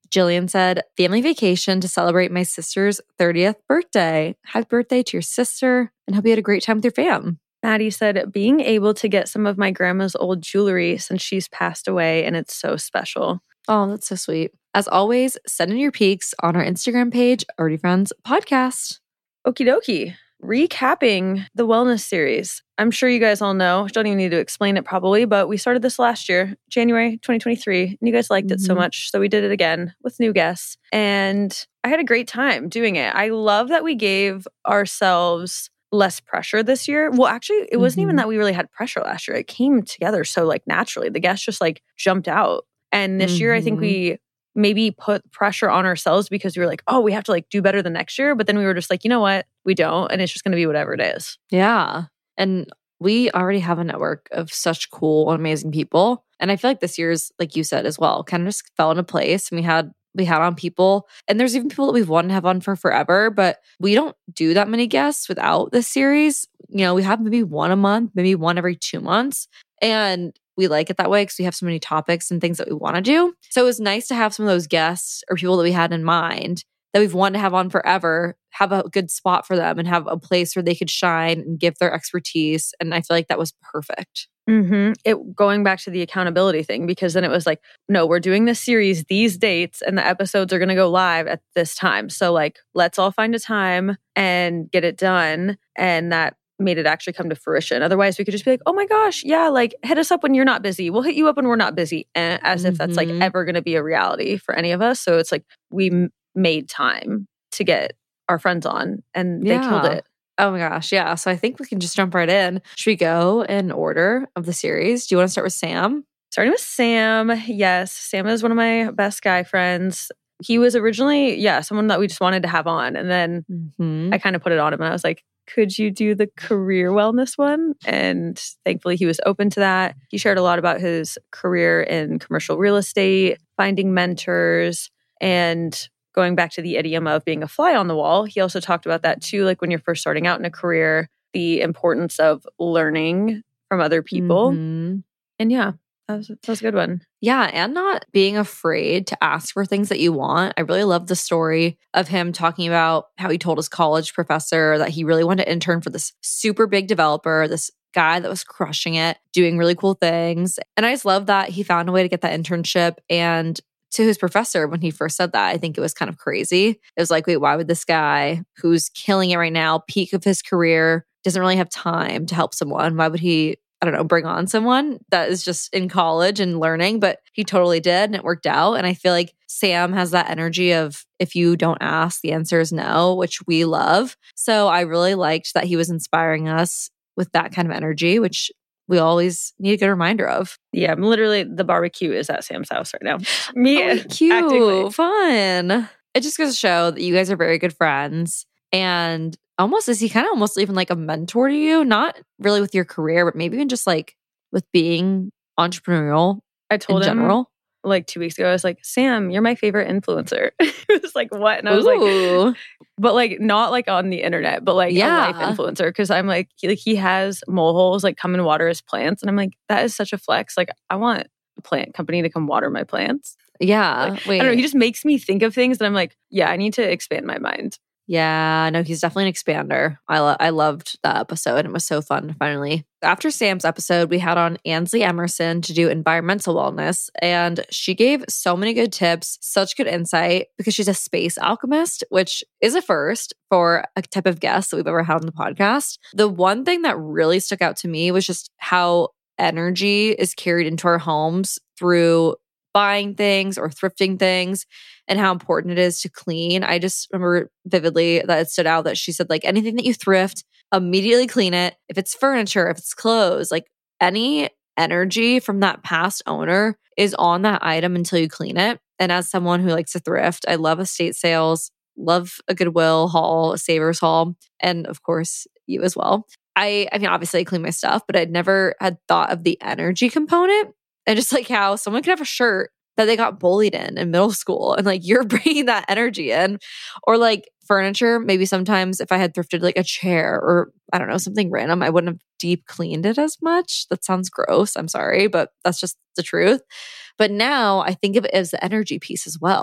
Jillian said, family vacation to celebrate my sister's thirtieth birthday. Happy birthday to your sister and hope you had a great time with your fam. Maddie said, being able to get some of my grandma's old jewelry since she's passed away and it's so special. Oh, that's so sweet. As always, send in your peaks on our Instagram page, Already Friends Podcast. Okie dokie. Recapping the wellness series. I'm sure you guys all know, don't even need to explain it probably, but we started this last year, January twenty twenty-three, and you guys liked mm-hmm. it so much. So we did it again with new guests. And I had a great time doing it. I love that we gave ourselves less pressure this year. Well, actually, it wasn't mm-hmm. even that we really had pressure last year. It came together so like naturally. The guests just like jumped out. And this mm-hmm. year, I think we maybe put pressure on ourselves because we were like, oh, we have to like do better the next year. But then we were just like, you know what? We don't. And it's just going to be whatever it is. Yeah. And we already have a network of such cool and amazing people. And I feel like this year's, like you said as well, kind of just fell into place. And we had we had on people. And there's even people that we've wanted to have on for forever. But we don't do that many guests without this series. You know, we have maybe one a month, maybe one every two months. And we like it that way because we have so many topics and things that we want to do. So it was nice to have some of those guests or people that we had in mind that we've wanted to have on forever, have a good spot for them and have a place where they could shine and give their expertise. And I feel like that was perfect. Mm-hmm. It going back to the accountability thing, because then it was like, no, we're doing this series, these dates, and the episodes are going to go live at this time. So like, let's all find a time and get it done. And that made it actually come to fruition. Otherwise, we could just be like, oh my gosh, yeah, like hit us up when you're not busy. We'll hit you up when we're not busy. And as mm-hmm. if that's like ever going to be a reality for any of us. So it's like we m- made time to get our friends on and they yeah. killed it. Oh my gosh, yeah. So I think we can just jump right in. Should we go in order of the series? Do you want to start with Sam? Starting with Sam, yes. Sam is one of my best guy friends. He was originally, yeah, someone that we just wanted to have on. And then mm-hmm. I kind of put it on him and I was like, could you do the career wellness one? And thankfully he was open to that. He shared a lot about his career in commercial real estate, finding mentors, and going back to the idiom of being a fly on the wall. He also talked about that too, like when you're first starting out in a career, the importance of learning from other people. Mm-hmm. And yeah, that was, that was a good one. Yeah, and not being afraid to ask for things that you want. I really love the story of him talking about how he told his college professor that he really wanted to intern for this super big developer, this guy that was crushing it, doing really cool things. And I just love that he found a way to get that internship. And to his professor, when he first said that, I think it was kind of crazy. It was like, wait, why would this guy who's killing it right now, peak of his career, doesn't really have time to help someone? Why would he, I don't know, bring on someone that is just in college and learning? But he totally did, and it worked out. And I feel like Sam has that energy of if you don't ask, the answer is no, which we love. So I really liked that he was inspiring us with that kind of energy, which we always need a good reminder of. Yeah, I'm literally, the barbecue is at Sam's house right now. Me, oh, cute, fun. It just goes to show that you guys are very good friends. And almost, is he kind of almost even like a mentor to you? Not really with your career, but maybe even just like with being entrepreneurial I told in him general. Like two weeks ago, I was like, Sam, you're my favorite influencer. It was like, what? And I was Ooh. like, but like not like on the internet, but like yeah. a life influencer. Because I'm like, he, like, he has moleholes, like come and water his plants. And I'm like, that is such a flex. Like, I want a plant company to come water my plants. Yeah. Like, Wait. I don't know. He just makes me think of things that I'm like, yeah, I need to expand my mind. Yeah, no, he's definitely an expander. I lo- I loved that episode. It was so fun, finally. After Sam's episode, we had on Ansley Emerson to do environmental wellness, and she gave so many good tips, such good insight, because she's a space alchemist, which is a first for a type of guest that we've ever had on the podcast. The one thing that really stuck out to me was just how energy is carried into our homes through buying things or thrifting things, and how important it is to clean. I just remember vividly that it stood out that she said, like, anything that you thrift, immediately clean it. If it's furniture, if it's clothes, like any energy from that past owner is on that item until you clean it. And as someone who likes to thrift, I love estate sales, love a Goodwill haul, a Savers haul, and of course, you as well. I, I mean, obviously I clean my stuff, but I'd never had thought of the energy component. And just like how someone could have a shirt that they got bullied in in middle school, and like you're bringing that energy in. Or like furniture, maybe sometimes if I had thrifted like a chair or I don't know, something random, I wouldn't have deep cleaned it as much. That sounds gross. I'm sorry, but that's just the truth. But now I think of it as the energy piece as well.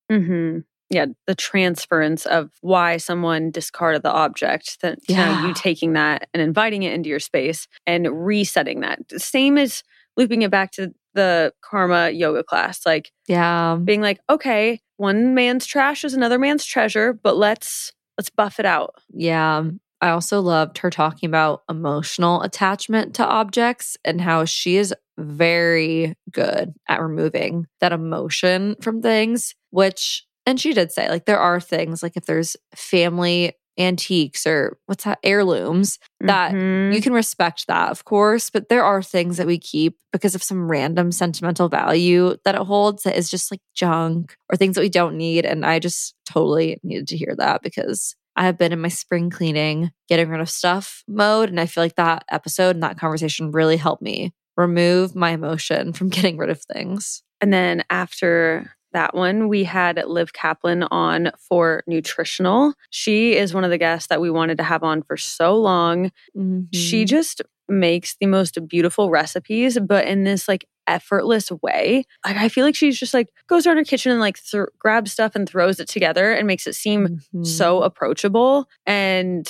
Mm-hmm. Yeah, the transference of why someone discarded the object, that Yeah. now you taking that and inviting it into your space and resetting that. Same as looping it back to the karma yoga class. Like Yeah. being like, okay, one man's trash is another man's treasure, but let's let's buff it out. Yeah. I also loved her talking about emotional attachment to objects and how she is very good at removing that emotion from things, which, and she did say, like, there are things like if there's family antiques or what's that, heirlooms, that Mhm. you can respect that, of course, but there are things that we keep because of some random sentimental value that it holds that is just like junk or things that we don't need. And I just totally needed to hear that because I have been in my spring cleaning, getting rid of stuff mode. And I feel like that episode and that conversation really helped me remove my emotion from getting rid of things. And then after that one, we had Liv Kaplan on for nutritional. She is one of the guests that we wanted to have on for so long. Mm-hmm. She just makes the most beautiful recipes, but in this like effortless way. Like I feel like she's just like goes around her kitchen and like th- grabs stuff and throws it together and makes it seem Mm-hmm. so approachable. And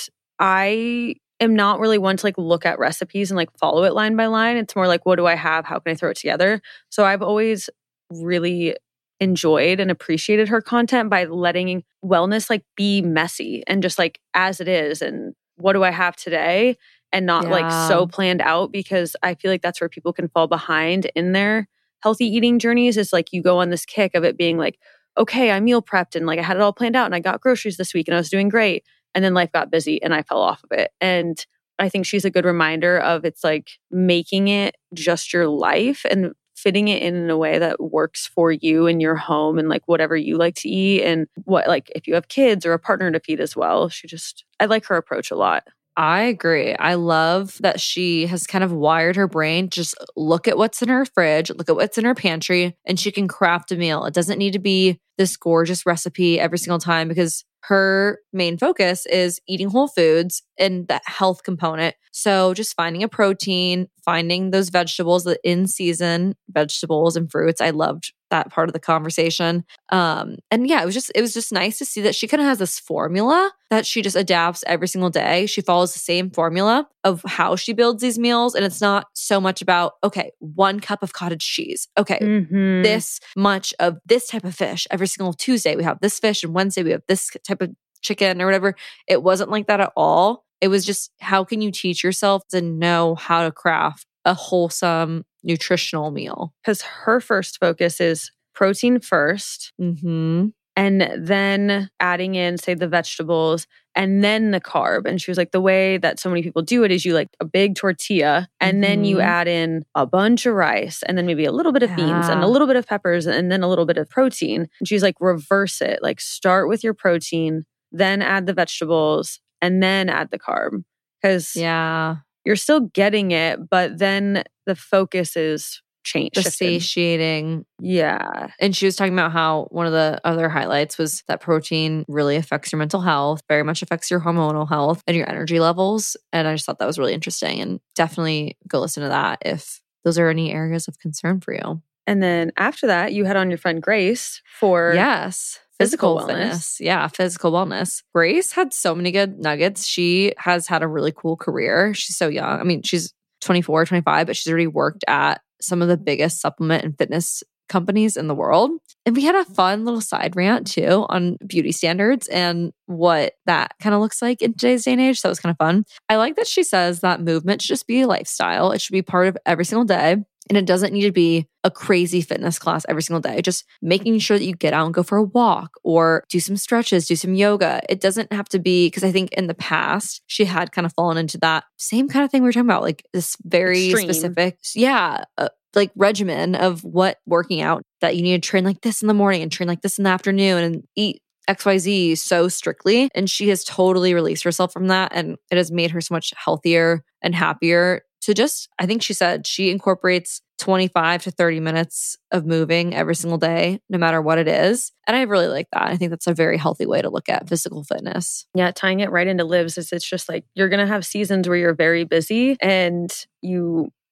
I am not really one to like look at recipes and like follow it line by line. It's more like, what do I have? How can I throw it together? So I've always really enjoyed and appreciated her content by letting wellness like be messy and just like as it is. And what do I have today? And not Yeah. like so planned out, because I feel like that's where people can fall behind in their healthy eating journeys. Is like you go on this kick of it being like, okay, I meal prepped and like I had it all planned out and I got groceries this week and I was doing great. And then life got busy and I fell off of it. And I think she's a good reminder of it's like making it just your life and fitting it in in a way that works for you and your home and like whatever you like to eat and what, like if you have kids or a partner to feed as well. She just, I like her approach a lot. I agree. I love that she has kind of wired her brain. Just look at what's in her fridge, look at what's in her pantry, and she can craft a meal. It doesn't need to be this gorgeous recipe every single time because her main focus is eating whole foods and that health component. So just finding a protein, finding those vegetables, the in season vegetables and fruits. I loved that part of the conversation. Um, and yeah, it was just, it was just nice to see that she kind of has this formula that she just adapts every single day. She follows the same formula of how she builds these meals. And it's not so much about, okay, one cup of cottage cheese. Okay. Mm-hmm. This much of this type of fish. Every single Tuesday we have this fish and Wednesday we have this type of chicken or whatever. It wasn't like that at all. It was just, how can you teach yourself to know how to craft a wholesome nutritional meal? Because her first focus is protein first, Mm-hmm. and then adding in, say, the vegetables and then the carb. And she was like, the way that so many people do it is you like a big tortilla and Mm-hmm. then you add in a bunch of rice and then maybe a little bit of beans and a Yeah. little bit of peppers and then a little bit of protein. And she's like, reverse it. Like start with your protein, then add the vegetables and then add the carb. Because Yeah. you're still getting it, but then the focus is changed. The shifted. satiating. Yeah. And she was talking about how one of the other highlights was that protein really affects your mental health, very much affects your hormonal health and your energy levels. And I just thought that was really interesting, and definitely go listen to that if those are any areas of concern for you. And then after that, you had on your friend Grace for Yes. physical Physical wellness. fitness. Yeah, physical wellness. Grace had so many good nuggets. She has had a really cool career. She's so young. I mean, she's twenty-four, twenty-five, but she's already worked at some of the biggest supplement and fitness companies in the world. And we had a fun little side rant too on beauty standards and what that kind of looks like in today's day and age. So it was kind of fun. I like that she says that movement should just be a lifestyle. It should be part of every single day. And it doesn't need to be a crazy fitness class every single day. Just making sure that you get out and go for a walk or do some stretches, do some yoga. It doesn't have to be, because I think in the past, she had kind of fallen into that same kind of thing we were talking about, like this very Extreme. specific, yeah, uh, like regimen of what working out, that you need to train like this in the morning and train like this in the afternoon and eat X Y Z so strictly. And she has totally released herself from that. And it has made her so much healthier and happier to just, I think she said she incorporates twenty-five to thirty minutes of moving every single day, no matter what it is. And I really like that. I think that's a very healthy way to look at physical fitness. Yeah, tying it right into Liv's is it's just like you're going to have seasons where you're very busy and you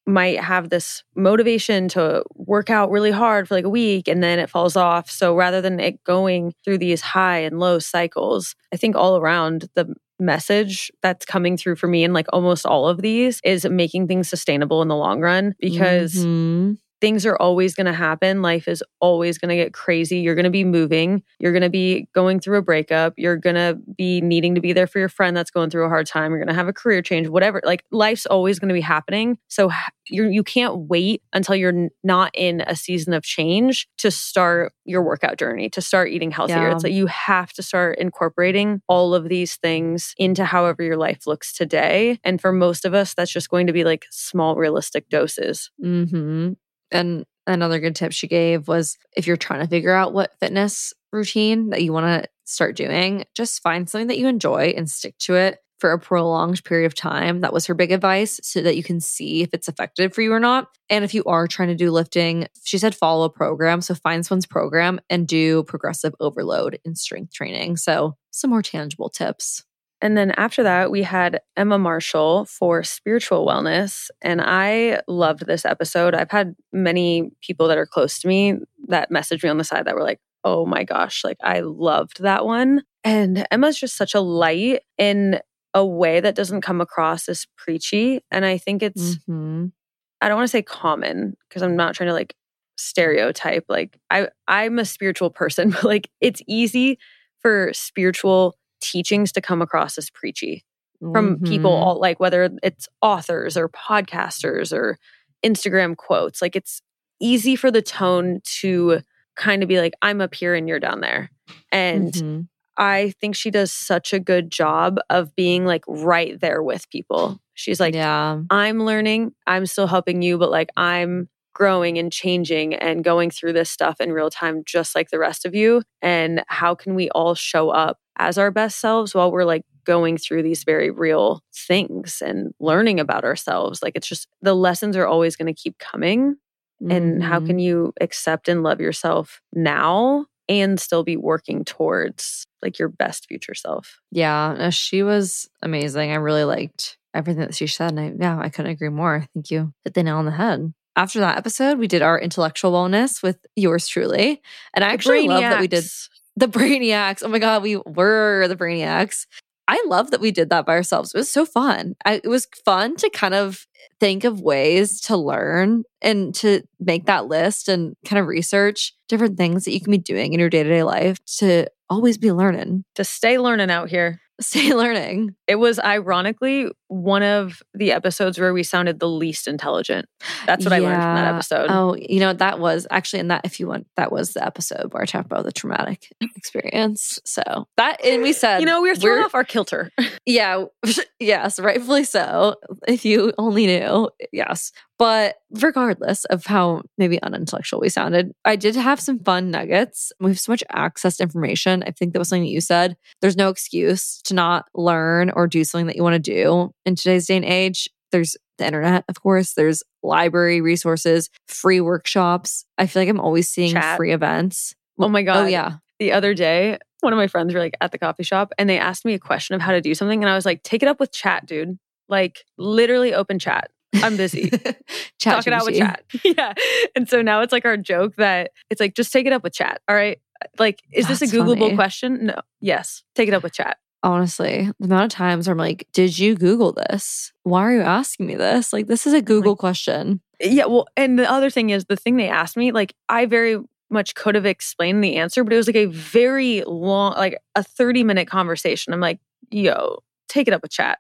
might have this motivation to work out really hard for like a week and then it falls off. So rather than it going through these high and low cycles, I think all around the message that's coming through for me in like almost all of these is making things sustainable in the long run, because mm-hmm. things are always going to happen. Life is always going to get crazy. You're going to be moving. You're going to be going through a breakup. You're going to be needing to be there for your friend that's going through a hard time. You're going to have a career change, whatever. Like life's always going to be happening. So you you can't wait until you're n- not in a season of change to start your workout journey, to start eating healthier. Yeah. It's like you have to start incorporating all of these things into however your life looks today. And for most of us, that's just going to be like small, realistic doses. Mm-hmm. And another good tip she gave was, if you're trying to figure out what fitness routine that you want to start doing, just find something that you enjoy and stick to it for a prolonged period of time. That was her big advice, so that you can see if it's effective for you or not. And if you are trying to do lifting, she said follow a program. So find someone's program and do progressive overload in strength training. So some more tangible tips. And then after that, we had Emma Marshall for spiritual wellness. And I loved this episode. I've had many people that are close to me that messaged me on the side that were like, oh my gosh, like I loved that one. And Emma's just such a light in a way that doesn't come across as preachy. And I think it's, mm-hmm. I don't want to say common, because I'm not trying to like stereotype. Like I, I'm a spiritual person, but like it's easy for spiritual teachings to come across as preachy from mm-hmm. people, all like whether it's authors or podcasters or Instagram quotes. Like it's easy for the tone to kind of be like, I'm up here and you're down there. And mm-hmm. I think she does such a good job of being like right there with people. She's like, yeah. I'm learning, I'm still helping you, but like I'm growing and changing and going through this stuff in real time, just like the rest of you. And how can we all show up as our best selves while we're like going through these very real things and learning about ourselves? Like it's just, the lessons are always going to keep coming. Mm-hmm. And how can you accept and love yourself now and still be working towards like your best future self? Yeah, no, she was amazing. I really liked everything that she said. And I, yeah, I couldn't agree more. I think you hit the nail on the head. After that episode, we did our intellectual wellness with yours truly. And I actually love that we did the Brainiacs. Oh my God, we were the Brainiacs. I love that we did that by ourselves. It was so fun. I, it was fun to kind of think of ways to learn and to make that list and kind of research different things that you can be doing in your day-to-day life to always be learning. To stay learning out here. Stay learning. It was ironically one of the episodes where we sounded the least intelligent. That's what yeah. I learned from that episode. Oh, you know, that was actually in that, if you want, that was the episode where I talked about the traumatic experience. So that, and we said, you know, we were throwing off our kilter. Yeah. Yes, rightfully so. If you only knew. Yes. But regardless of how maybe unintellectual we sounded, I did have some fun nuggets. We have so much access to information. I think that was something that you said. There's no excuse to not learn or do something that you want to do in today's day and age. There's the internet, of course. There's library resources, free workshops. I feel like I'm always seeing Chat. free events. Oh my God. Oh yeah. The other day, one of my friends were like at the coffee shop and they asked me a question of how to do something. And I was like, take it up with chat, dude. Like literally open chat. I'm busy. Talk it out with chat. Yeah. And so now it's like our joke that it's like, just take it up with chat. All right. Like, is That's this a Googleable funny. question? No. Yes. Take it up with chat. Honestly, the amount of times I'm like, did you Google this? Why are you asking me this? Like, this is a Google like, question. Yeah. Well, and the other thing is the thing they asked me, like, I very much could have explained the answer, but it was like a very long, like a thirty minute conversation. I'm like, yo, take it up with chat.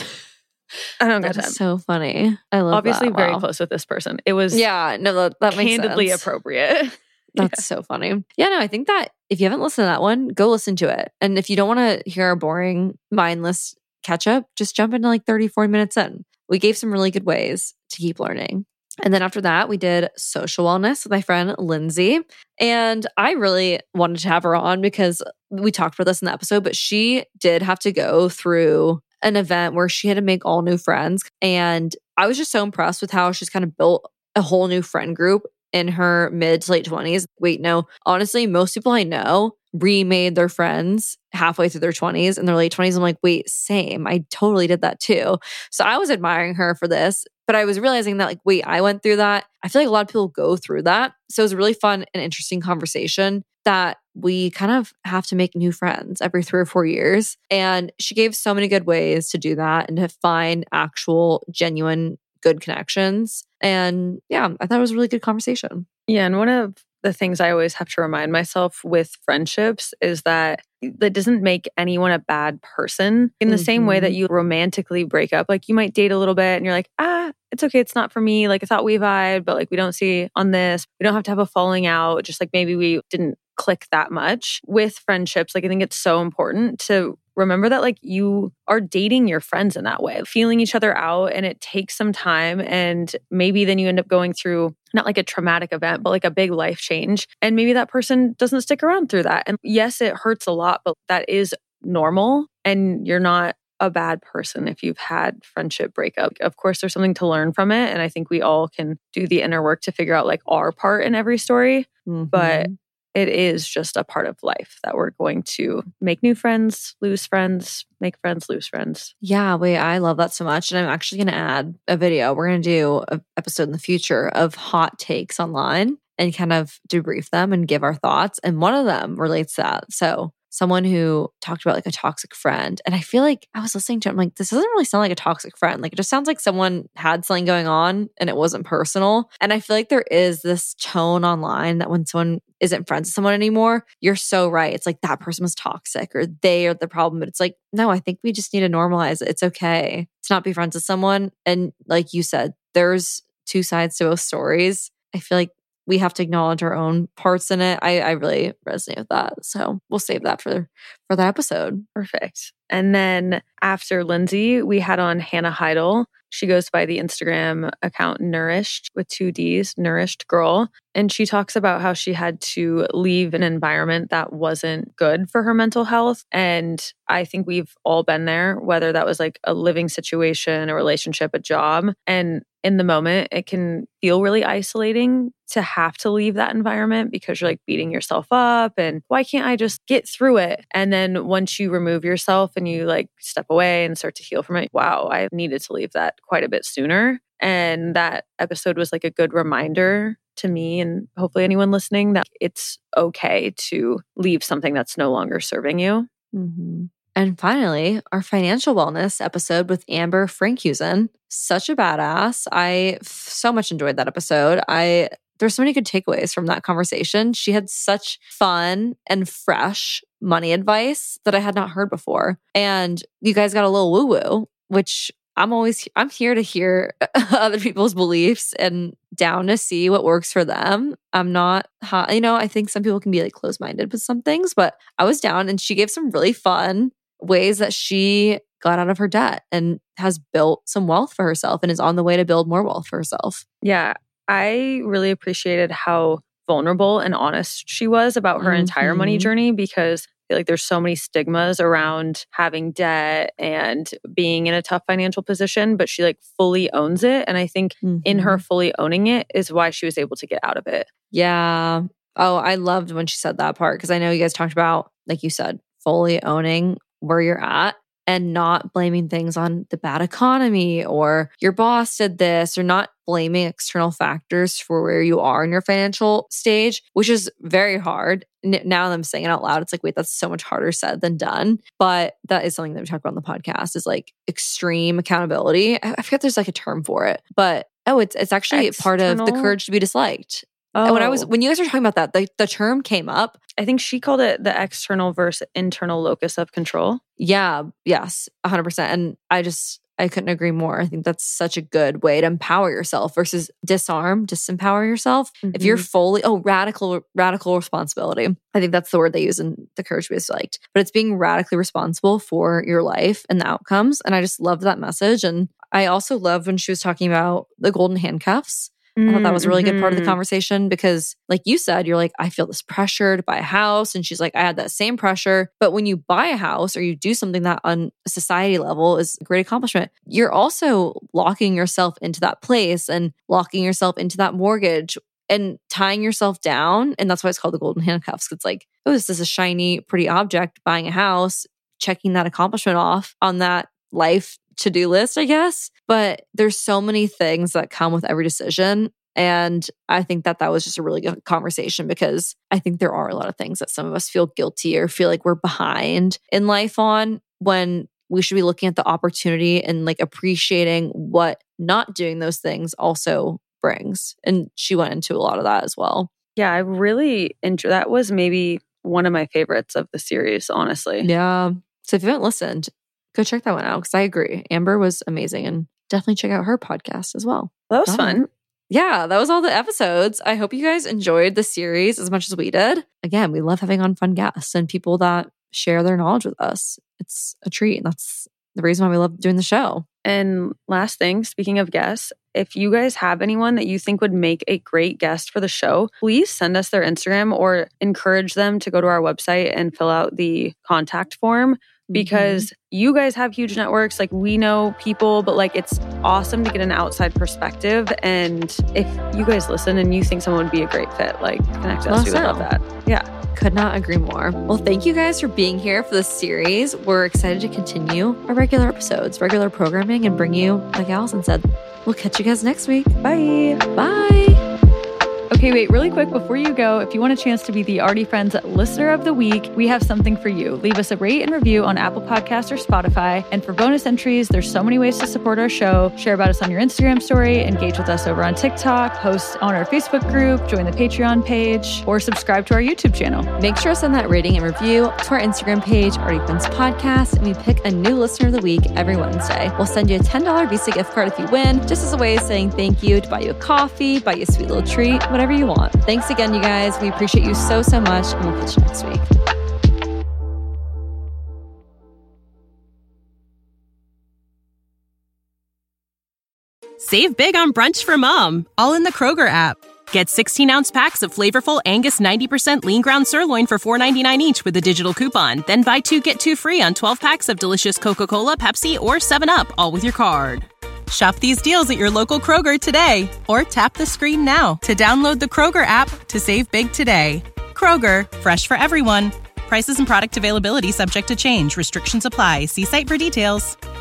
I don't got time. That's so funny. I love Obviously that. very Wow. close with this person. It was yeah, no, that, that makes candidly sense. appropriate. That's so funny. Yeah, no, I think that if you haven't listened to that one, go listen to it. And if you don't want to hear our boring, mindless catch up, just jump into like thirty, forty minutes in. We gave some really good ways to keep learning. And then after that, we did social wellness with my friend Lindsay. And I really wanted to have her on because we talked about this in the episode, but she did have to go through an event where she had to make all new friends. And I was just so impressed with how she's kind of built a whole new friend group in her mid to late twenties. Wait, no, honestly, most people I know remade their friends halfway through their twenties and their late twenties. I'm like, wait, same. I totally did that too. So I was admiring her for this. But I was realizing that like, wait, I went through that. I feel like a lot of people go through that. So it was a really fun and interesting conversation that we kind of have to make new friends every three or four years. And she gave so many good ways to do that and to find actual, genuine, good connections. And yeah, I thought it was a really good conversation. Yeah. And one of the things I always have to remind myself with friendships is that that doesn't make anyone a bad person. In the mm-hmm. same way that you romantically break up, like you might date a little bit and you're like, ah, it's okay. It's not for me. Like I thought we vibed, but like we don't see on this. We don't have to have a falling out. Just like maybe we didn't click that much. With friendships, like I think it's so important to remember that like you are dating your friends in that way, feeling each other out, and it takes some time. And maybe then you end up going through not like a traumatic event, but like a big life change. And maybe that person doesn't stick around through that. And yes, it hurts a lot, but that is normal. And you're not a bad person if you've had friendship breakup. Of course, there's something to learn from it. And I think we all can do the inner work to figure out like our part in every story. Mm-hmm. But it is just a part of life that we're going to make new friends, lose friends, make friends, lose friends. Yeah, wait, I love that so much. And I'm actually going to add a video. We're going to do an episode in the future of hot takes online and kind of debrief them and give our thoughts. And one of them relates to that. So someone who talked about like a toxic friend. And I feel like I was listening to it, I'm like, this doesn't really sound like a toxic friend. Like it just sounds like someone had something going on and it wasn't personal. And I feel like there is this tone online that when someone isn't friends with someone anymore, you're so right. It's like that person was toxic or they are the problem. But it's like, no, I think we just need to normalize it. It's okay to not be friends with someone. And like you said, there's two sides to both stories. I feel like we have to acknowledge our own parts in it. I, I really resonate with that. So we'll save that for, for that episode. Perfect. And then after Lindsay, we had on Hannah Heidel. She goes by the Instagram account Nourished with two D's, Nourished Girl. And she talks about how she had to leave an environment that wasn't good for her mental health. And I think we've all been there, whether that was like a living situation, a relationship, a job. And in the moment, it can feel really isolating to have to leave that environment because you're like beating yourself up and why can't I just get through it? And then once you remove yourself and you like step away and start to heal from it, wow, I needed to leave that quite a bit sooner. And that episode was like a good reminder to me and hopefully anyone listening that it's okay to leave something that's no longer serving you. Mm-hmm. And finally, our financial wellness episode with Amber Frankhusen. Such a badass. I f- so much enjoyed that episode. I there's so many good takeaways from that conversation. She had such fun and fresh money advice that I had not heard before. And you guys got a little woo-woo, which I'm always, I'm here to hear other people's beliefs and down to see what works for them. I'm not, you know, I think some people can be like closed-minded with some things, but I was down and she gave some really fun ways that she got out of her debt and has built some wealth for herself and is on the way to build more wealth for herself. Yeah. I really appreciated how vulnerable and honest she was about her mm-hmm. entire money journey because I feel like there's so many stigmas around having debt and being in a tough financial position, but she like fully owns it. And I think mm-hmm. in her fully owning it is why she was able to get out of it. Yeah. Oh, I loved when she said that part because I know you guys talked about, like you said, fully owning where you're at. And not blaming things on the bad economy or your boss did this or not blaming external factors for where you are in your financial stage, which is very hard. Now that I'm saying it out loud, it's like, wait, that's so much harder said than done. But that is something that we talk about on the podcast is like extreme accountability. I forget there's like a term for it, but oh, it's it's actually external? Part of the courage to be disliked. Oh. And when I was when you guys were talking about that, the, the term came up. I think she called it the external versus internal locus of control. Yeah, yes, one hundred percent. And I just, I couldn't agree more. I think that's such a good way to empower yourself versus disarm, disempower yourself. Mm-hmm. If you're fully, oh, radical, radical responsibility. I think that's the word they use in the Courage to Be Disliked. But it's being radically responsible for your life and the outcomes. And I just loved that message. And I also loved when she was talking about the golden handcuffs. I thought that was a really good part of the conversation because like you said, you're like, I feel this pressure to buy a house. And she's like, I had that same pressure. But when you buy a house or you do something that on a society level is a great accomplishment, you're also locking yourself into that place and locking yourself into that mortgage and tying yourself down. And that's why it's called the golden handcuffs. It's like, oh, this is a shiny, pretty object, buying a house, checking that accomplishment off on that life to-do list, I guess. But there's so many things that come with every decision. And I think that that was just a really good conversation because I think there are a lot of things that some of us feel guilty or feel like we're behind in life on, when we should be looking at the opportunity and like appreciating what not doing those things also brings. And she went into a lot of that as well. Yeah, I really enjoyed that. Was maybe one of my favorites of the series, honestly. Yeah. So if you haven't listened, go check that one out because I agree. Amber was amazing, and definitely check out her podcast as well. That was fun. Yeah, that was all the episodes. I hope you guys enjoyed the series as much as we did. Again, we love having on fun guests and people that share their knowledge with us. It's a treat. And that's the reason why we love doing the show. And last thing, speaking of guests, if you guys have anyone that you think would make a great guest for the show, please send us their Instagram or encourage them to go to our website and fill out the contact form. Because mm-hmm. you guys have huge networks. Like, we know people, but like, it's awesome to get an outside perspective. And if you guys listen and you think someone would be a great fit, like, connect us. We would love that. Yeah. Could not agree more. Well, thank you guys for being here for this series. We're excited to continue our regular episodes, regular programming, and bring you, like Allison said, we'll catch you guys next week. Bye. Bye. Okay, wait, really quick before you go, if you want a chance to be the Arty Friends Listener of the Week, we have something for you. Leave us a rate and review on Apple Podcasts or Spotify. And for bonus entries, there's so many ways to support our show. Share about us on your Instagram story, engage with us over on TikTok, post on our Facebook group, join the Patreon page, or subscribe to our YouTube channel. Make sure to send that rating and review to our Instagram page, Arty Friends Podcast, and we pick a new Listener of the Week every Wednesday. We'll send you a ten dollars Visa gift card if you win, just as a way of saying thank you, to buy you a coffee, buy you a sweet little treat, whatever you want. Thanks again, you guys. We appreciate you so, so much, and we'll catch you next week. Save big on brunch for mom, all in the Kroger app. Get sixteen-ounce packs of flavorful Angus ninety percent lean ground sirloin for four ninety-nine each with a digital coupon. Then buy two, get two free on twelve packs of delicious Coca-Cola, Pepsi, or seven up, all with your card. Shop these deals at your local Kroger today, or tap the screen now to download the Kroger app to save big today. Kroger, fresh for everyone. Prices and product availability subject to change. Restrictions apply. See site for details.